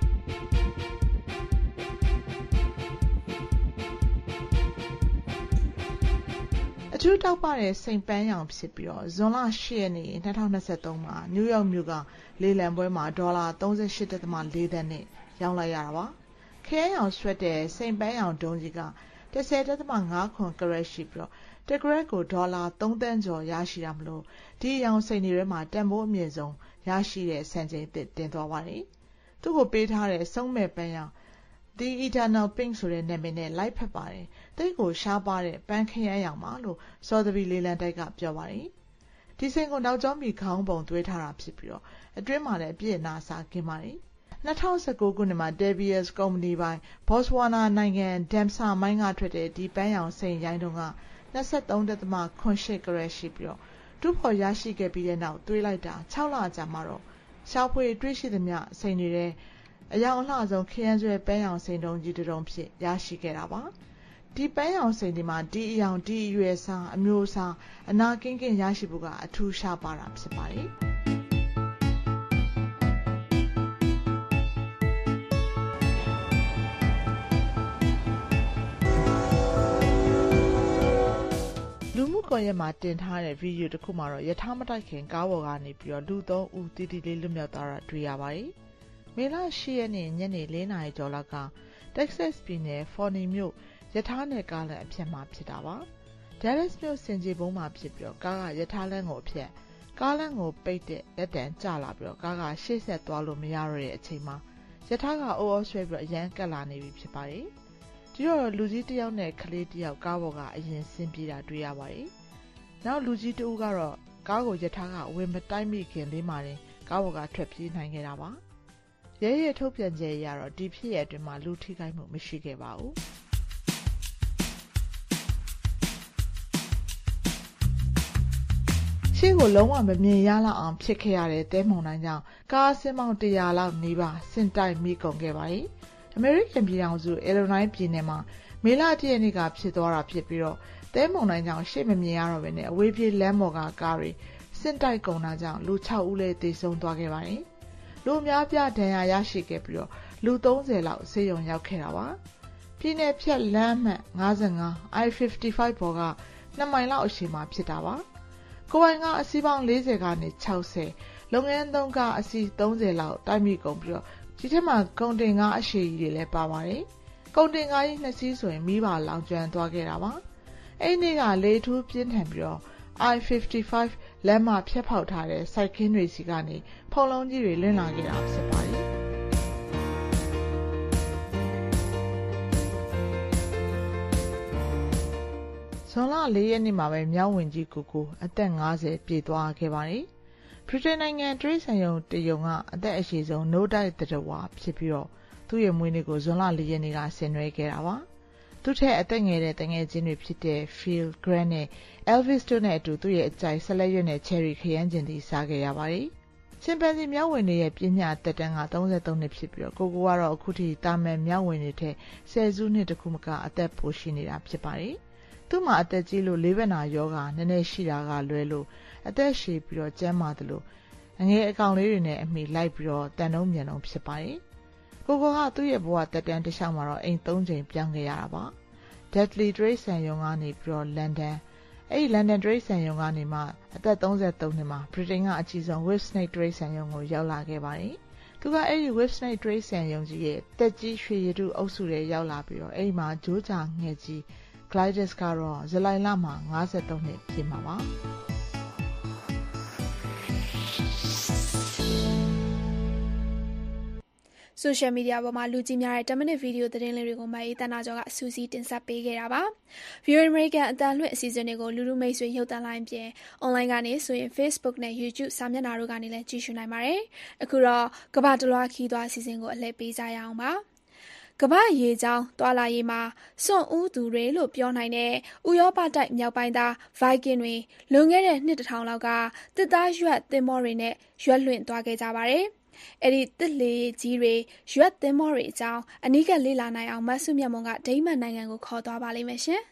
အထူးတောက်ပတဲ့စိန်ပန်းရောင်ဖြစ်ပြီးတော့ဇွန်လ၈ရက်နေ့၂၀၂၃မှာနယူးယောက်မြို့ကလေလံပွဲမှာဒေါ်လာ၃၈.၄ သန်းနဲ့ရောင်းလိုက်ရတာပါခရမ်းရောင်ဆွတ်တဲ့စိန်ပန်းရောင်ဒုံးကြီးက၁၀.၅၇ ကရက်ရှိပြီးတော့တကရက်ကိုဒေါ်လာ၃သန်းကျော်ရရှိတာမလို့ဒီရောင်စိန်တွေထဲမှာတန်ဖိုးအမြင့်ဆုံးရရှိတဲ့စံချိန်သစ်တင်သွားပါတယ်သူ့ကိုပေးထားတဲ့ဆုံးမဲ့ပန်းရောင် The Eternal Pink ဆိုတဲ့နာမည်နဲ့လိုက်ဖက်ပါတယ်တိတ်ကိုရှားပါတဲ့ပန်းခရမ်းရောင်ပါလို့စောသဗီလေလံတိုက်ကပြောပါတယ်ဒီစိန်ကိုနောက်ကျောင်းပြီးခေါင်းပုံသွေးထားတာဖြစ်ပြီးတော့အတွင်းမှာလည်းအပြည့်အနာစာကင်းပါတယ်၂၀၁၉ခုနှစ်မှာ De Beers ကုမ္ပဏီပိုင် Botswana နိုင်ငံ Damsa မိုင်းကထွက်တဲ့ဒီပန်းရောင်စိန်ရိုင်းတုံးက၂၃.၇၈ ကရက်ရှိပြီးတော့တူးဖော်ရရှိခဲ့ပြီးတဲ့နောက်တွေးလိုက်တာ၆လကြာမှတော့ရှားဖွေတွေးရှိသမျှစိန်တွေထဲအယောင်အလှဆုံးခရမ်းဆွဲပန်းရောင်စိန်တုံးကြီးတစ်တုံးဖြစ်ရရှိခဲ့တာပါဒီပန်းရောင်စိန်ဒီမှာဒီအယောင်ဒီအရွယ်စားအမျိုးအစားအနာကင်းကင်းရရှိဖို့ကအထူးရှားပါတာဖြစ်ပါတယ်လူမှုကွန်ရက်မှာတင်ထားတဲ့ဗီဒီယိုတစ်ခုမှာတော့ယထာမတိုက်ခင်ကားပေါ်ကနေပြီးတော့လူသုံးဦးတီတီလေးလွတ်မြောက်သွားတာတွေ့ရပါတယ်မေလ၈ရက်နေ့ညနေ၄နာရီကျော်လောက်ကတက်ဆက်စ်ပြည်နယ်ဖော်နီမြို့ယထာနယ်ကားလမ်းအဖြတ်မှာဖြစ်တာပါဒါရက်စ်မြို့စင်ကြီးဘုံမှာဖြစ်ပြီးတော့ကားကယထာလမ်းကိုအဖြတ်ကားလမ်းကိုပိတ်တဲ့လက်တံကျလာပြီးတော့ကားကရှေ့ဆက်သွားလို့မရတော့တဲ့အချိန်မှာယထာကအိုးအော်ဆွဲပြီးတော့အရန်ကတ်လာနေပြီဖြစ်ပါတယ်ဒီတော့လူကြီးတစ်ယောက်နဲ့ကလေးတစ်ယောက်ကားပေါ်ကအရင်ဆင်းပြေးတာတွေ့ရပါတယ်နောက်လူကြီးတစ်ဦးကတော့ကားကိုယထာကဝင်မတိုက်မိခင်လေးမှတင်ကားပေါ်ကထွက်ပြေးနိုင်ခဲ့တာပါရဲရဲထုတ်ပြန်ချက်အရတော့ဒီဖြစ်ရအတွင်းမှာလူထိခိုက်မှုမရှိခဲ့ပါဘူးရှေ့ကိုလုံးဝမမြင်ရလောက်အောင်ဖြစ်ခဲ့ရတဲ့တဲမုန်တိုင်းကြောင့်ကားအစင်းပေါင်း၁၀၀လောက်နီးပါးဆင့်တိုက်မိကုန်ခဲ့ပါတယ်အမေရိကန်ပြည်ထောင်စုအီလိုနိုင်းပြည်နယ်မှာမေလ၁ရက်နေ့ကဖြစ်သွားတာဖြစ်ပြီးတော့တဲမုန်တိုင်းကြောင့်ရှေ့မမြင်ရတော့ဘဲနဲ့အဝေးပြေးလမ်းပေါ်ကကားတွေဆင့်တိုက်ကုန်တာကြောင့်လူ၆ဦးလည်းသေဆုံးသွားခဲ့ပါတယ်လူအများပြဒဏ်ရာရရှိခဲ့ပြီးတော့လူ၃၀လောက်ဆေးရုံရောက်ခဲ့တာပါပြည်နယ်ဖြတ်လမ်းမှတ်၅၅ I ၅၅ ပေါ်ကနှစ်မိုင်လောက်အရှည်မှာဖြစ်တာပါကိုပိုင်ကအစီးပေါင်း၄၀ကနေ၆၀လုပ်ငန်းသုံးကအစီး၃၀လောက်တိုက်မိကုန်ပြီးတော့ဒီထက်မှကုန်တင်ကားအရှည်ကြီးတွေလည်းပါပါတယ်ကုန်တင်ကားကြီးနှစ်စီးဆိုရင်မိဘလောင်ကျွမ်းသွားခဲ့တာပါအဲ့ဒီကလေထူးပြင်းထန်ပြီးတော့ I ၅၅ လမ်းမှာဖြတ်ဖောက်ထားတဲ့စိုက်ခင်းတွေစီကနေဖုံလုံးကြီးတွေလွင့်လာခဲ့တာဖြစ်ပါတယ်ဇွန်လ၄ရက်နေ့မှာပဲမြောက်ဝင်ကြီးကိုကိုအသက်၅၀ပြည့်သွားခဲ့ပါတယ်ဗြိတိန်နိုင်ငံတရိတ်ဆန်ယုံတယုံကအသက်အရှိဆုံးနိုးတိုက်တရဝါဖြစ်ပြီးတော့သူ့ရဲ့မွေးနေ့ကိုဇွန်လ၄ရက်နေ့ကဆင်နွှဲခဲ့တာပါသူ့ထက်အသက်ငယ်တဲ့တငယ်ချင်းတွေဖြစ်တဲ့ Phil Grant နဲ့ Elvis တို့နဲ့အတူသူ့ရဲ့အကြိုက်ဆက်လက်ရွက်နဲ့ Cherry ခရမ်းကျင်သီးစားခဲ့ရပါတယ်ချင်ပန်စီမြောက်ဝင်တွေရဲ့ပညာသက်တမ်းက၃၃နှစ်ဖြစ်ပြီးတော့ကိုကိုကတော့အခုထိတာမန်မြောက်ဝင်တွေထက်ဆယ်စုနှစ်တခုမကအသက်ပိုရှိနေတာဖြစ်ပါတယ်သူ့မှာအသက်ကြီးလို့လေးဘက်နာယောဂါနည်းနည်းရှိတာကလွဲလို့အသက်ရှည်ပြီးတော့ကျန်းမာသလိုအငယ်အကောင်လေးတွေနဲ့အမိလိုက်ပြီးတော့တန်တုံးမြန်တုံးဖြစ်ပါတယ်ကိုကိုကသူ့ရဲ့ဘဝတက်တန်းတစ်လျှောက်မှာတော့အိမ်၃ချိန်ပြောင်းခဲ့ရတာပါ Dudley တရိတ်ဆန်ယုံကနေပြီးတော့ London အဲ့ဒီ London တရိတ်ဆန်ယုံကနေမှအသက်၃၃နှစ်မှာ Britain ကအကြီးဆုံး Whip Snake တရိတ်ဆန်ယုံကိုရောက်လာခဲ့ပါတယ်သူကအဲ့ဒီ Whip Snake တရိတ်ဆန်ယုံကြီးရဲ့တက်ကြီးရွှေရတုအုပ်စုတွေရောက်လာပြီးတော့အဲ့ဒီမှာဂျိုးကြာငှက်ကြီး Gladys ကတော့ဇူလိုင်လမှာ၅၃နှစ်ပြည့်မှာပါဆိုရှယ်မီဒီယာပေါ်မှာလူကြည့်များတဲ့ten minuteဗီဒီယိုသတင်းလေးတွေကိုမအေးတနာကျော်ကစူးစီးတင်ဆက်ပေးခဲ့တာပါ။ View American အတန်လွှင့်အစီအစဉ်တွေကိုလူလူမိတ်ဆွေရုပ်သံလိုင်းပြင် online ကနေဆိုရင် Facebook နဲ့ YouTube စာမျက်နှာတို့ကနေလည်းကြည့်ရှုနိုင်ပါတယ်။အခုတော့ကမ္ဘာတလွှားခီးသွားအစီအစဉ်ကိုအလှည့်ပေးကြရအောင်ပါ။ကမ္ဘာရေကြောင်းတွာလာရေးမှာစွန့်ဦးသူတွေလို့ပြောနိုင်တဲ့ဥရောပတိုက်မြောက်ပိုင်းသား Viking တွေလွန်ခဲ့တဲ့နှစ်တစ်ထောင်လောက်ကတစ်သားရွက်သင်္ဘောတွေနဲ့ရွက်လွင့်သွားခဲ့ကြပါတယ်။အဲ့ဒီတစ်လေကြီးတွေရွက်သင်္ဘောတွေအကြောင်းအနီးကပ်လေ့လာနိုင်အောင်မဆုမြတ်မွန်ကဒိမတ်နိုင်ငံကိုခေါ်သွားပါလိမ့်မယ်ရှင်။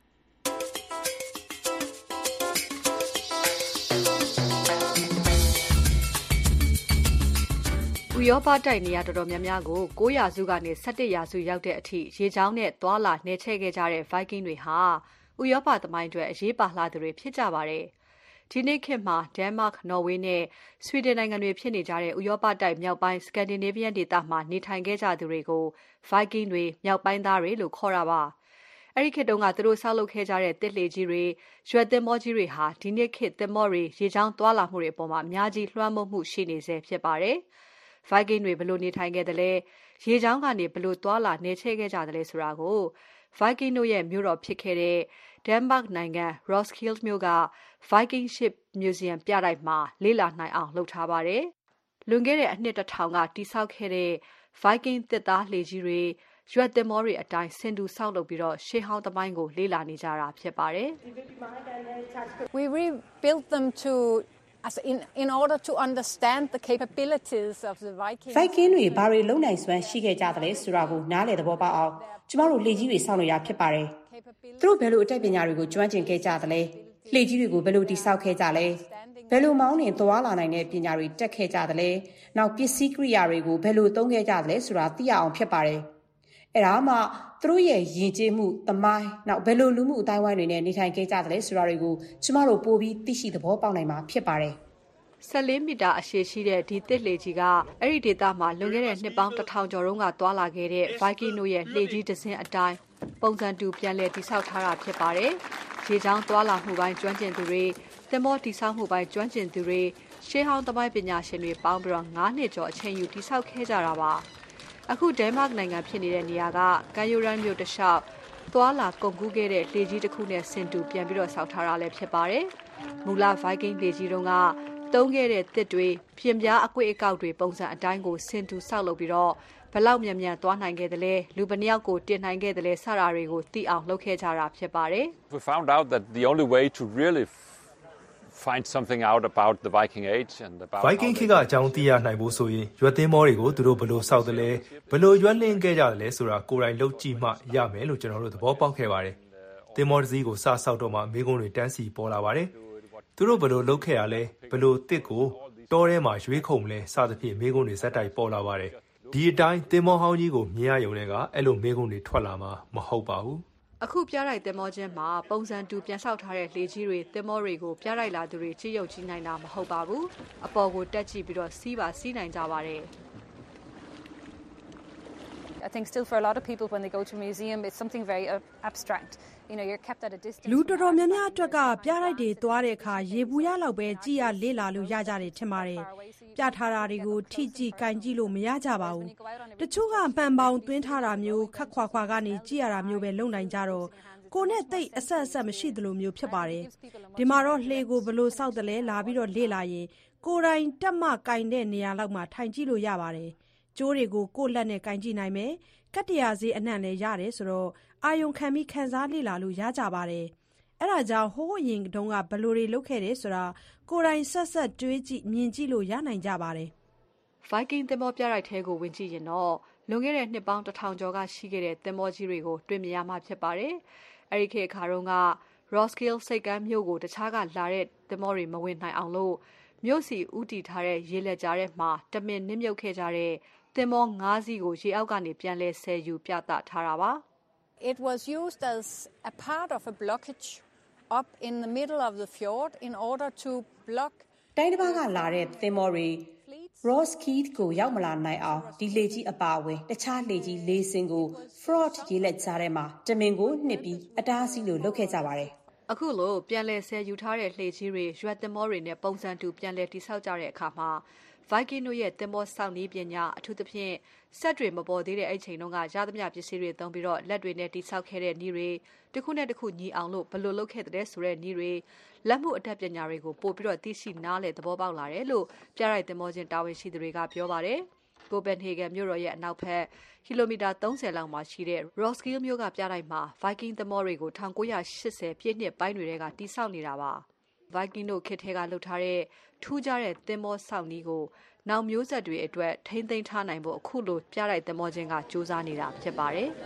ဥရောပတိုက်နေရာတော်တော်များများကို၉ရာစုကနေ၁၁ရာစုရောက်တဲ့အထိရေချောင်းနဲ့သွာလာနေချဲခဲ့ကြတဲ့ Viking တွေဟာဥရောပသမိုင်းအတွက်အရေးပါလှသူတွေဖြစ်ကြပါတယ်။ဒီနေ့ခေတ်မှာ Denmark, Norway နဲ့ Sweden နိုင်ငံတွေဖြစ်နေကြတဲ့ဥရောပတိုက်မြောက်ပိုင်း Scandinavian ဒေသမှာနေထိုင်ခဲ့ကြသူတွေကို Viking တွေမြောက်ပိုင်းသားတွေလို့ခေါ်တာပါ။အဲ့ဒီခေတ်တုန်းကသူတို့ဆောက်လုပ်ခဲ့ကြတဲ့တစ်လေကြီးတွေရွက်သင်္ဘောကြီးတွေဟာဒီနေ့ခေတ်သင်္ဘောတွေရေချောင်းသွာလာမှုတွေအပေါ်မှာအများကြီးလွှမ်းမိုးမှုရှိနေစေဖြစ်ပါတယ်။ Viking တွေဘယ်လိုနေထိုင်ခဲ့တယ်လဲရေချောင်းကနေဘယ်လိုသွာလာနေချဲခဲ့ကြတယ်လဲဆိုတာကို Viking တို့ရဲ့မြို့တော်ဖြစ်ခဲ့တဲ့ Denmark နိုင်ငံ Roskilde မြို့က Viking Ship Museum ပြတိုက်မှာလေ့လာနိုင်အောင်လုပ်ထားပါတယ်။လွန်ခဲ့တဲ့အနှစ်တစ်ထောင်ကတိစောက်ခဲ့တဲ့ Viking တစ်သားလှေကြီးတွေရွက်သင်္ဘောတွေအတိုင်းဆင်တူဆောက်လုပ်ပြီးတော့ရှေးဟောင်းသမိုင်းကိုလေ့လာနေကြတာဖြစ်ပါတယ်။ We rebuilt them to As in in order to understand the capabilities of the Viking Viking တွေဘာတွေလုံနိုင်စွမ်းရှိခဲ့ကြသလဲဆိုတာကိုနားလည်သဘောပေါက်အောင်ကျမတို့လှေကြီးတွေစောင့်လို့ရဖြစ်ပါတယ်။သူတို့ဘယ်လိုအတတ်ပညာတွေကိုကျွမ်းကျင်ခဲ့ကြသလဲလှေကြီးတွေကိုဘယ်လိုတိစောက်ခဲ့ကြလဲဘယ်လိုမောင်းနှင်သွားလာနိုင်တဲ့ပညာတွေတက်ခဲ့ကြသလဲနောက်ပစ္စည်းကိရိယာတွေကိုဘယ်လိုသုံးခဲ့ကြသလဲဆိုတာသိရအောင်ဖြစ်ပါတယ်။အဲ့ဒါမှသူတို့ရဲ့ယဉ်ကျေးမှုသမိုင်းနောက်ဘယ်လိုလူမှုအတိုင်းအဝိုင်းတွေနဲ့နေထိုင်ခဲ့ကြသလဲဆိုတာတွေကိုကျမတို့ပိုပြီးသိရှိသဘောပေါက်နိုင်မှာဖြစ်ပါတယ်။၁၄မီတာအရှည်ရှိတဲ့ဒီတစ်လေကြီးကအဲ့ဒီဒေသမှာလွန်ခဲ့တဲ့နှစ်ပေါင်းတစ်ထောင်ကျော်တုန်းကတွာလာခဲ့တဲ့ Viking တို့ရဲ့လှေကြီးတစ်စင်းအတိုင်းပုံစံတူပြန်လည်တိစောက်ထားတာဖြစ်ပါတယ်။ရေချောင်းတွာလာမှုပိုင်းကျွမ်းကျင်သူတွေသင်္ဘောတိစောက်မှုပိုင်းကျွမ်းကျင်သူတွေရှေးဟောင်းသမိုင်းပညာရှင်တွေပေါင်းပြီးတော့၅နှစ်ကျော်အချိန်ယူတိစောက်ခဲ့ကြတာပါ။အခု Denmark နိုင်ငံဖြစ်နေတဲ့နေရာကကန်ယူရန်မြို့တစ်လျှောက်သွားလာကုန်ကူးခဲ့တဲ့လေကြီးတစ်ခုနဲ့ဆင်တူပြန်ပြီးတော့ဆောက်ထားတာလည်းဖြစ်ပါတယ်။မူလ Viking လေကြီးတုန်းကတုံးခဲ့တဲ့တစ်တွေပြင်ပြားအကွေ့အကောက်တွေပုံစံအတိုင်းကိုဆင်တူဆောက်လုပ်ပြီးတော့ဘလောက်မြန်မြန်သွားနိုင်ခဲ့တယ်လဲလူဘယ်နှယောက်ကိုတင်နိုင်ခဲ့တယ်လဲစတာတွေကိုသိအောင်လုပ်ခဲ့ကြတာဖြစ်ပါတယ်။ We found out that the only way to really find something out about the Viking age and about Viking ခေတ်ကအကြောင်းသိရနိုင်ဖို့ဆိုရင်ရွက်သင်းမောတွေကိုသူတို့ဘယ်လိုဆောက်တယ်လဲဘယ်လိုရွက်လင်းခဲ့ကြတယ်လဲဆိုတာကိုယ်တိုင်လုပ်ကြည့်မှရမယ်လို့ကျွန်တော်တို့သဘောပေါက်ခဲ့ပါတယ်။သင်းမောတစ်စီးကိုစဆောက်တော့မှမိကုန်းတွေတန်းစီပေါ်လာပါတယ်။သူတို့ဘယ်လိုလုပ်ခဲ့ရလဲဘယ်လိုတစ်ကိုတောထဲမှာရွေးခုံလဲစသဖြင့်မိကုန်းတွေဇက်တိုက်ပေါ်လာပါတယ်။ဒီအတိုင်းသင်းမောဟောင်းကြီးကိုမြင်ရရုံနဲ့ကအဲ့လိုမိကုန်းတွေထွက်လာမှာမဟုတ်ပါဘူး။အခုပြတိုက်သင်္ဘောချင်းမှာပုံစံတူပြန်ဆောက်ထားတဲ့လေကြီးတွေသင်္ဘောတွေကိုပြတိုက်လာသူတွေကြည့်ရုပ်ကြည့်နိုင်တာမဟုတ်ပါဘူးအပေါ်ကိုတက်ကြည့်ပြီးတော့စီးပါစီးနိုင်ကြပါတယ် I think still for a lot of people when they go to a museum it's something very uh, abstract you know you're kept at a distance လူတော်တော်များများအတွက်ကပြတိုက်တွေသွားတဲ့အခါရေဘူးရလောက်ပဲကြည့်ရလေ့လာလို့ရကြတယ်ထင်ပါတယ်ပြထားတာတွေကိုထိကြည့်ကန်ကြည့်လို့မရကြပါဘူးတချို့ကပန်ပေါင်သွင်းထားတာမျိုးခက်ခွာခွာကနေကြည့်ရတာမျိုးပဲလုံနိုင်ကြတော့ကိုနဲ့တိတ်အဆက်အဆက်မရှိသလိုမျိုးဖြစ်ပါတယ်ဒီမှာတော့လှေကိုဘလို့စောက်တယ်လဲလာပြီးတော့လေ့လာရင်ကိုယ်တိုင်တက်မှကင်တဲ့နေရာလောက်မှာထိုင်ကြည့်လို့ရပါတယ်ကျိုးတွေကိုကိုယ့်လက်နဲ့ကင်ကြည့်နိုင်မယ်ကတ္တရာဈေးအနှံ့လည်းရတယ်ဆိုတော့အာယုံခံပြီးခန်းစားလေ့လာလို့ရကြပါတယ်အဲ့ဒါကြောင့်ဟိုးရင်တုန်းကဘလို့တွေလုပ်ခဲ့တယ်ဆိုတာကိုယ်တိုင်ဆက်ဆက်တွေးကြည့်မြင်ကြည့်လို့ရနိုင်ကြပါတယ် Viking သင်္ဘောပြတိုက်ထဲကိုဝင်ကြည့်ရင်တော့လွန်ခဲ့တဲ့နှစ်ပေါင်းတစ်ထောင်ကျော်ကရှိခဲ့တဲ့သင်္ဘောကြီးတွေကိုတွေ့မြင်ရမှာဖြစ်ပါတယ်အဲ့ဒီခေတ်အခါတုန်းက Roskilde စိတ်ကမ်းမြို့ကိုတခြားကလာတဲ့သင်္ဘောတွေမဝင်နိုင်အောင်လို့မြို့စီဥတီထားတဲ့ရေလက်ကြားထဲမှာတမင်နစ်မြုပ်ခဲ့ကြတဲ့သင်္ဘော၅စီးကိုရေအောက်ကနေပြန်လဲဆယ်ယူပြသထားတာပါ It was used as a part of a blockage up in the middle of the fjord in order to block တိုင်းတစ်ပါးကလာတဲ့သင်္ဘောတွေ Roskilde ကိုရောက်မလာနိုင်အောင်ဒီလေကြီးအပါအဝင်တခြားလေကြီးလေးစင်းကို Fjord ရေလက်ကြားထဲမှာတမင်ကိုနှစ်ပြီးအတားအဆီးလိုလုပ်ခဲ့ကြပါတယ်အခုလိုပြန်လဲဆယ်ယူထားတဲ့လှေကြီးတွေရွက်သင်္ဘောတွေနဲ့ပုံစံတူပြန်လဲတိဆောက်ကြတဲ့အခါမှာ Viking တို့ရဲ့သင်္ဘောစောင့်နည်းပညာအထူးသဖြင့်စက်တွေမပေါ်သေးတဲ့အချိန်တုန်းကရသမျှပစ္စည်းတွေသုံးပြီးတော့လက်တွေနဲ့တိစောက်ခဲ့တဲ့နည်းတွေတစ်ခုနဲ့တစ်ခုညီအောင်လို့ဘယ်လိုလုပ်ခဲ့တဲ့ဆိုတဲ့နည်းတွေလက်မှုအတတ်ပညာတွေကိုပို့ပြီးတော့သိရှိနားလည်သဘောပေါက်လာတယ်လို့ပြရိုက်သင်္ဘောချင်းတာဝန်ရှိသူတွေကပြောပါတယ်။ Copenhagen မြို့တော်ရဲ့အနောက်ဘက်ကီလိုမီတာသုံးဆယ်လောက်မှာရှိတဲ့ Roskilde မြို့ကပြတိုက်မှာ Viking သင်္ဘောတွေကို၁၉၈၀ပြည့်နှစ်ပိုင်းတွေကတိစောက်နေတာပါ။ Viking တို့ခေတ်ထဲကလှုပ်ထားတဲ့ထူးခြားတဲ့သင်္ဘောစောင့်နည်းကိုနောက်မျိုးဆက်တွေအတွက်ထိမ့်သိမ်းထားနိုင်ဖို့အခုလိုပြတိုက်သင်္ဘောချင်းကစူးစမ်းနေတာဖြစ်ပါတယ်။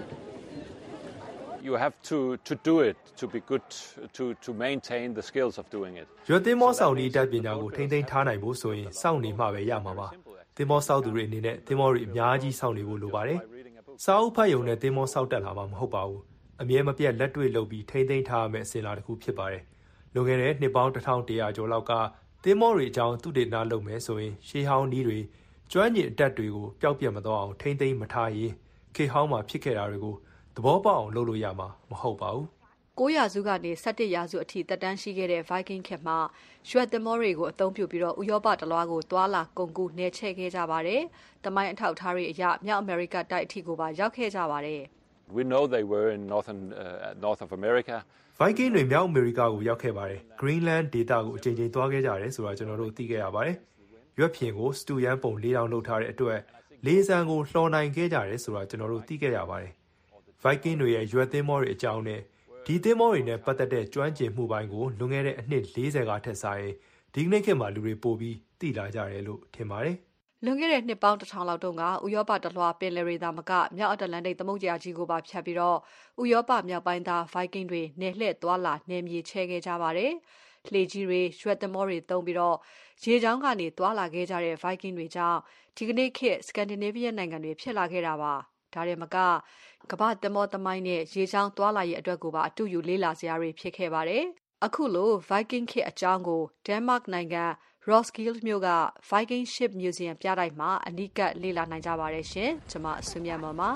You have to to do it to be good to to maintain the skills of doing it. ရွက်သင်္ဘောစောင့်နည်းတပ်ပညာကိုထိမ့်သိမ်းထားနိုင်ဖို့ဆိုရင်စောင့်နေမှပဲရမှာပါ။သင်္ဘောစောင့်သူတွေအနေနဲ့သင်္ဘောတွေအများကြီးစောင့်နေဖို့လိုပါတယ်။စာအုပ်ဖတ်ရုံနဲ့သင်္ဘောစောင့်တက်လာမှာမဟုတ်ပါဘူး။အမြဲမပြတ်လက်တွေ့လုပ်ပြီးထိမ့်သိမ်းထားရမယ့်အစဉ်အလာတစ်ခုဖြစ်ပါတယ်။လွန်ခဲ့တဲ့နှစ်ပေါင်းတစ်ထောင်တစ်ရာကျော်လောက်ကသင်္ဘောတွေအကြောင်းသူတေသနလုပ်မယ်ဆိုရင်ရှေးဟောင်းနည်းတွေကျွမ်းကျင်အတတ်တွေကိုပျောက်ပြတ်မသွားအောင်ထိမ့်သိမ်းမထားရင်ခေတ်ဟောင်းမှာဖြစ်ခဲ့တာတွေကိုသဘောပေါက်အောင်လုပ်လို့ရမှာမဟုတ်ပါဘူး။ကိုးရာစုကနေ၁၁ရာစုအထိတက်တန်းရှိခဲ့တဲ့ Viking ခေတ်မှာရွက်သင်္ဘောတွေကိုအသုံးပြုပြီးတော့ဥရောပတလွှားကိုသွာလာကုန်ကူးနယ်ချဲ့ခဲ့ကြပါတယ်။တမိုင်းအထောက်အထားတွေအရမြောက်အမေရိကတိုက်အထိကိုပါရောက်ခဲ့ကြပါတယ်။ We know they were in northern uh, north of America. Viking တွေမြောက်အမေရိကကိုရောက်ခဲ့ပါတယ်။ Greenland ဒေသကိုအကြိမ်ကြိမ်သွားခဲ့ကြတယ်ဆိုတာကျွန်တော်တို့သိခဲ့ရပါတယ်။ရွက်ဖြင်ကိုစတူယန်ပုံလေးတောင်လုပ်ထားတဲ့အတွက်လေးစံကိုလှော်နိုင်ခဲ့ကြတယ်ဆိုတာကျွန်တော်တို့သိခဲ့ရပါတယ်။ Viking တွေရဲ့ရွက်သင်္ဘောတွေအကြောင်းနဲ့ဒီသင်္ဘောတွေနဲ့ပတ်သက်တဲ့ကျွမ်းကျင်မှုပိုင်းကိုလွန်ခဲ့တဲ့အနှစ်၄၀ကထက်စားရင်ဒီကနေ့ခေတ်မှာလူတွေပိုပြီးသိလာကြတယ်လို့ထင်ပါတယ်။လွန်ခဲ့တဲ့နှစ်ပေါင်းတစ်ထောင်လောက်တုန်းကဥရောပတလွှာပင်လယ်တွေသာမကမြောက်အတ္တလန္တိတ်သမုဒ္ဒရာကြီးကိုပါဖြတ်ပြီးတော့ဥရောပမြောက်ပိုင်းသား Viking တွေနယ်လှည့်သွားလာနယ်မြေချဲခဲ့ကြပါတယ်။လှေကြီးတွေရွက်သင်္ဘောတွေသုံးပြီးတော့ရေကြောင်းကနေသွားလာခဲ့ကြတဲ့ Viking တွေကြောင့်ဒီကနေ့ခေတ် Scandinavian နိုင်ငံတွေဖြစ်လာခဲ့တာပါ။ဒါတွေမကကမ္ဘာသင်္ဘောသမိုင်းနဲ့ရေချောင်းသွားလာရေးအတွက်ကိုပါအတူယူလေးလာစရာတွေဖြစ်ခဲ့ပါတယ်။အခုလို Viking ခေတ်အကြောင်းကို Denmark နိုင်ငံ Roskilde မြို့က Viking Ship Museum ပြတိုက်မှာအနီးကပ်လေ့လာနိုင်ကြပါတယ်ရှင်။ကျွန်မအစွမ်းမြတ်ပါ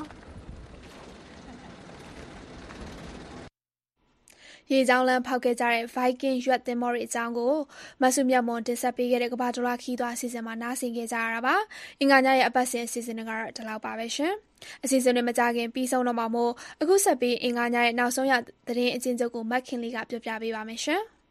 ရေကြောင်းလမ်းဖောက်ခဲ့ကြတဲ့ Viking ရွက်သင်္ဘောတွေအကြောင်းကိုမဆုမြတ်မွန်တင်ဆက်ပေးခဲ့တဲ့ကမ္ဘာတလွှားခီးသွွားအစီအစဉ်မှာနားဆင်ခဲ့ကြရတာပါ။အင်္ဂါညရဲ့အပတ်စဉ်အစီအစဉ်တွေကတော့ဒီလောက်ပါပဲရှင်။အစီအစဉ်တွေမကြခင်ပြီးဆုံးတော့မှာမို့အခုဆက်ပြီးအင်္ဂါညရဲ့နောက်ဆုံးရသတင်းအကျဉ်းချုပ်ကိုမက်ခင်လေးကပြောပြပေးပါမယ်ရှင်။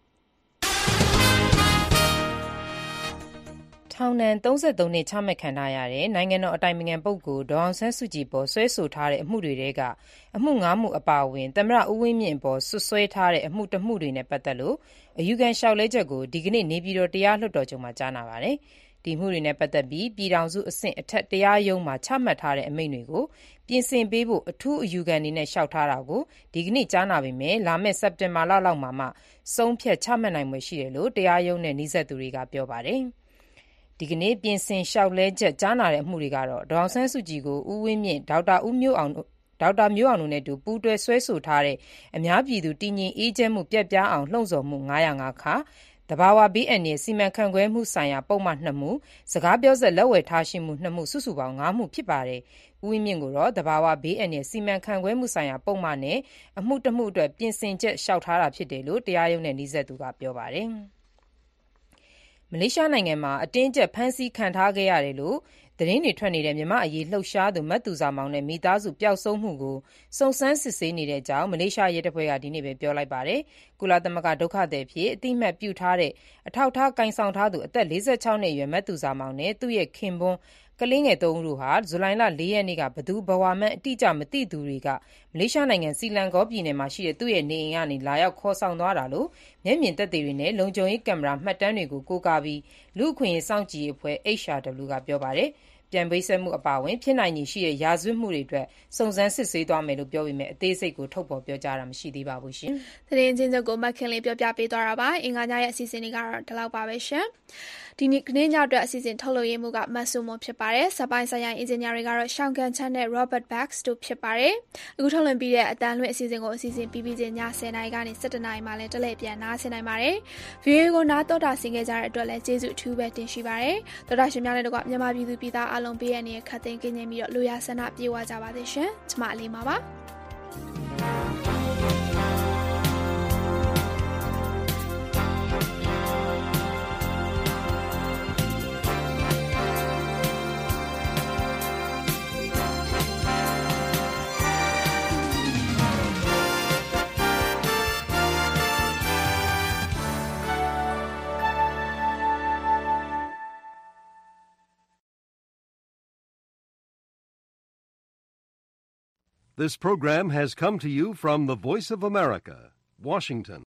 ထောင်ဒဏ်သုံးသုံးနှစ်ချမှတ်ခံထားရတဲ့နိုင်ငံတော်အတိုင်ပင်ခံပုဂ္ဂိုလ်ဒေါ်အောင်ဆန်းစုကြည်ပေါ်စွဲဆိုထားတဲ့အမှုတွေထဲကအမှုငါးမှုအပါအဝင်သမ္မတဦးဝင်းမြင့်ပေါ်စွပ်စွဲထားတဲ့အမှုတစ်မှုတွေနဲ့ပတ်သက်လို့အယူခံလျှောက်လဲချက်ကိုဒီကနေ့နေပြည်တော်တရားလွှတ်တော်ချုပ်မှာကြားနာပါတယ်။ဒီမှုတွေနဲ့ပတ်သက်ပြီးပြည်ထောင်စုအဆင့်အထက်တရားရုံးမှာချမှတ်ထားတဲ့အမိန့်တွေကိုပြင်ဆင်ပေးဖို့အထူးအယူခံအနေနဲ့လျှောက်ထားတာကိုဒီကနေ့ကြားနာပေမဲ့လာမယ့်စက်တင်ဘာလလောက်မှာမှဆုံးဖြတ်ချမှတ်နိုင်မှာရှိတယ်လို့တရားရုံးနဲ့နှိစက်သူတွေကပြောပါတယ်။ဒီကနေ့ပြင်ဆင်လျှောက်လဲချက်ကြားနာတဲ့အမှုတွေကတော့ဒေါ်အောင်ဆန်းစုကြည်ကိုဦးဝင်းမြင့်ဒေါက်တာဦးမျိုးအောင်ဒေါက်တာမျိုးအောင်တို့နဲ့တူပူးတွဲဆွဲဆိုထားတဲ့အများပြည်သူတည်ငြိမ်အေးချမ်းမှုပြတ်ပြားအောင်လှုံ့ဆော်မှု၅၀၅ခတဘာဝဘေးအန္တရာယ်စီမံခန့်ခွဲမှုဆိုင်ရာပုံမှန်နှစ်မှုစကားပြောစက်လက်ဝယ်ထားရှိမှုနှစ်မှုစုစုပေါင်း၅မှုဖြစ်ပါတယ်။ဦးဝင်းမြင့်ကိုတော့တဘာဝဘေးအန္တရာယ်စီမံခန့်ခွဲမှုဆိုင်ရာပုံမှန်နဲ့အမှုတစ်မှုအတွက်ပြင်ဆင်ချက်လျှောက်ထားတာဖြစ်တယ်လို့တရားရုံးနဲ့နှိစက်သူကပြောပါတယ်။မလေးရှားနိုင်ငံမှာအတင်းကျပ်ဖမ်းဆီးခံထားခဲ့ရတယ်လို့သတင်းတွေထွက်နေတဲ့မြန်မာအရေးလှုပ်ရှားသူမတ်သူစာမောင်နဲ့မိသားစုပျောက်ဆုံးမှုကိုစုံစမ်းစစ်ဆေးနေတဲ့အကြောင်းမလေးရှားရဲတပ်ဖွဲ့ကဒီနေ့ပဲပြောလိုက်ပါတယ်။ကုလသမဂ္ဂဒုက္ခသည်ဖြစ်အတိမတ်ပြုထားတဲ့အထောက်ထားကင်ဆောင်ထားသူအသက်၄၆နှစ်အရွယ်မတ်သူစာမောင်နဲ့သူ့ရဲ့ခင်ပွန်းကလေးငယ်သုံးဦးတို့ဟာဇူလိုင်လ၄ရက်နေ့ကဘသူဘဝမှန်းအတိအကျမသိသူတွေကမလေးရှားနိုင်ငံစီလန်ကောပြည်နယ်မှာရှိတဲ့သူ့ရဲ့နေအိမ်ကနေလာရောက်ခေါ်ဆောင်သွားတာလို့မျက်မြင်သက်သေတွေနဲ့လုံခြုံရေးကင်မရာမှတ်တမ်းတွေကိုကိုးကားပြီးလူ့အခွင့်အရေးစောင့်ကြည့်ရေးအဖွဲ့ H R W ကပြောပါတယ်။ပြန်ပေးဆက်မှုအပါအဝင်ဖြစ်နိုင်ခြေရှိတဲ့ရာဇဝတ်မှုတွေအတွက်စုံစမ်းစစ်ဆေးသွားမယ်လို့ပြောပေမဲ့အသေးစိတ်ကိုထုတ်ဖော်ပြောကြားတာမရှိသေးပါဘူးရှင်။သတင်းချင်းချုပ်ကိုမက်ခင်လေးပြောပြပေးသွားတာပါ။အင်္ဂါညရဲ့အစီအစဉ်တွေကတော့ဒီလောက်ပါပဲရှင်။ဒီနေ့ကနေ့ညအတွက်အစီအစဉ်ထုတ်လုပ်ရမှုကမတ်ဆူမွန်ဖြစ်ပါတယ်။စပိုင်းဆိုင်ရာအင်ဂျင်နီယာတွေကတော့ရှောင်းကန်ချန်နဲ့ Robert Bax တို့ဖြစ်ပါတယ်။အခုထုတ်လွှင့်ပြီးတဲ့အတန်းလွှင့်အစီအစဉ်ကိုအစီအစဉ်ပြီးပြီးချင်းညဆယ်နာရီကနေ၁၇နာရီမှလည်းတက်လက်ပြန်နားဆင်နိုင်ပါတယ်။ ဗီအိုအေ ကိုနားတော်တာဆင်ခဲ့ကြတဲ့အတွက်လည်းကျေးဇူးအထူးပဲတင်ရှိပါတယ်။တော်တာရှင်များလည်းတော့မြန်မာပြည်သူပြည်သားအားလုံးပေးရတဲ့ခတ်သိမ်းကင်းခြင်းပြီးတော့လူရဆန္ဒပြေဝကြပါသေးရှင်။ကျမအလေးပါပါ။ This program has come to you from the Voice of America, Washington.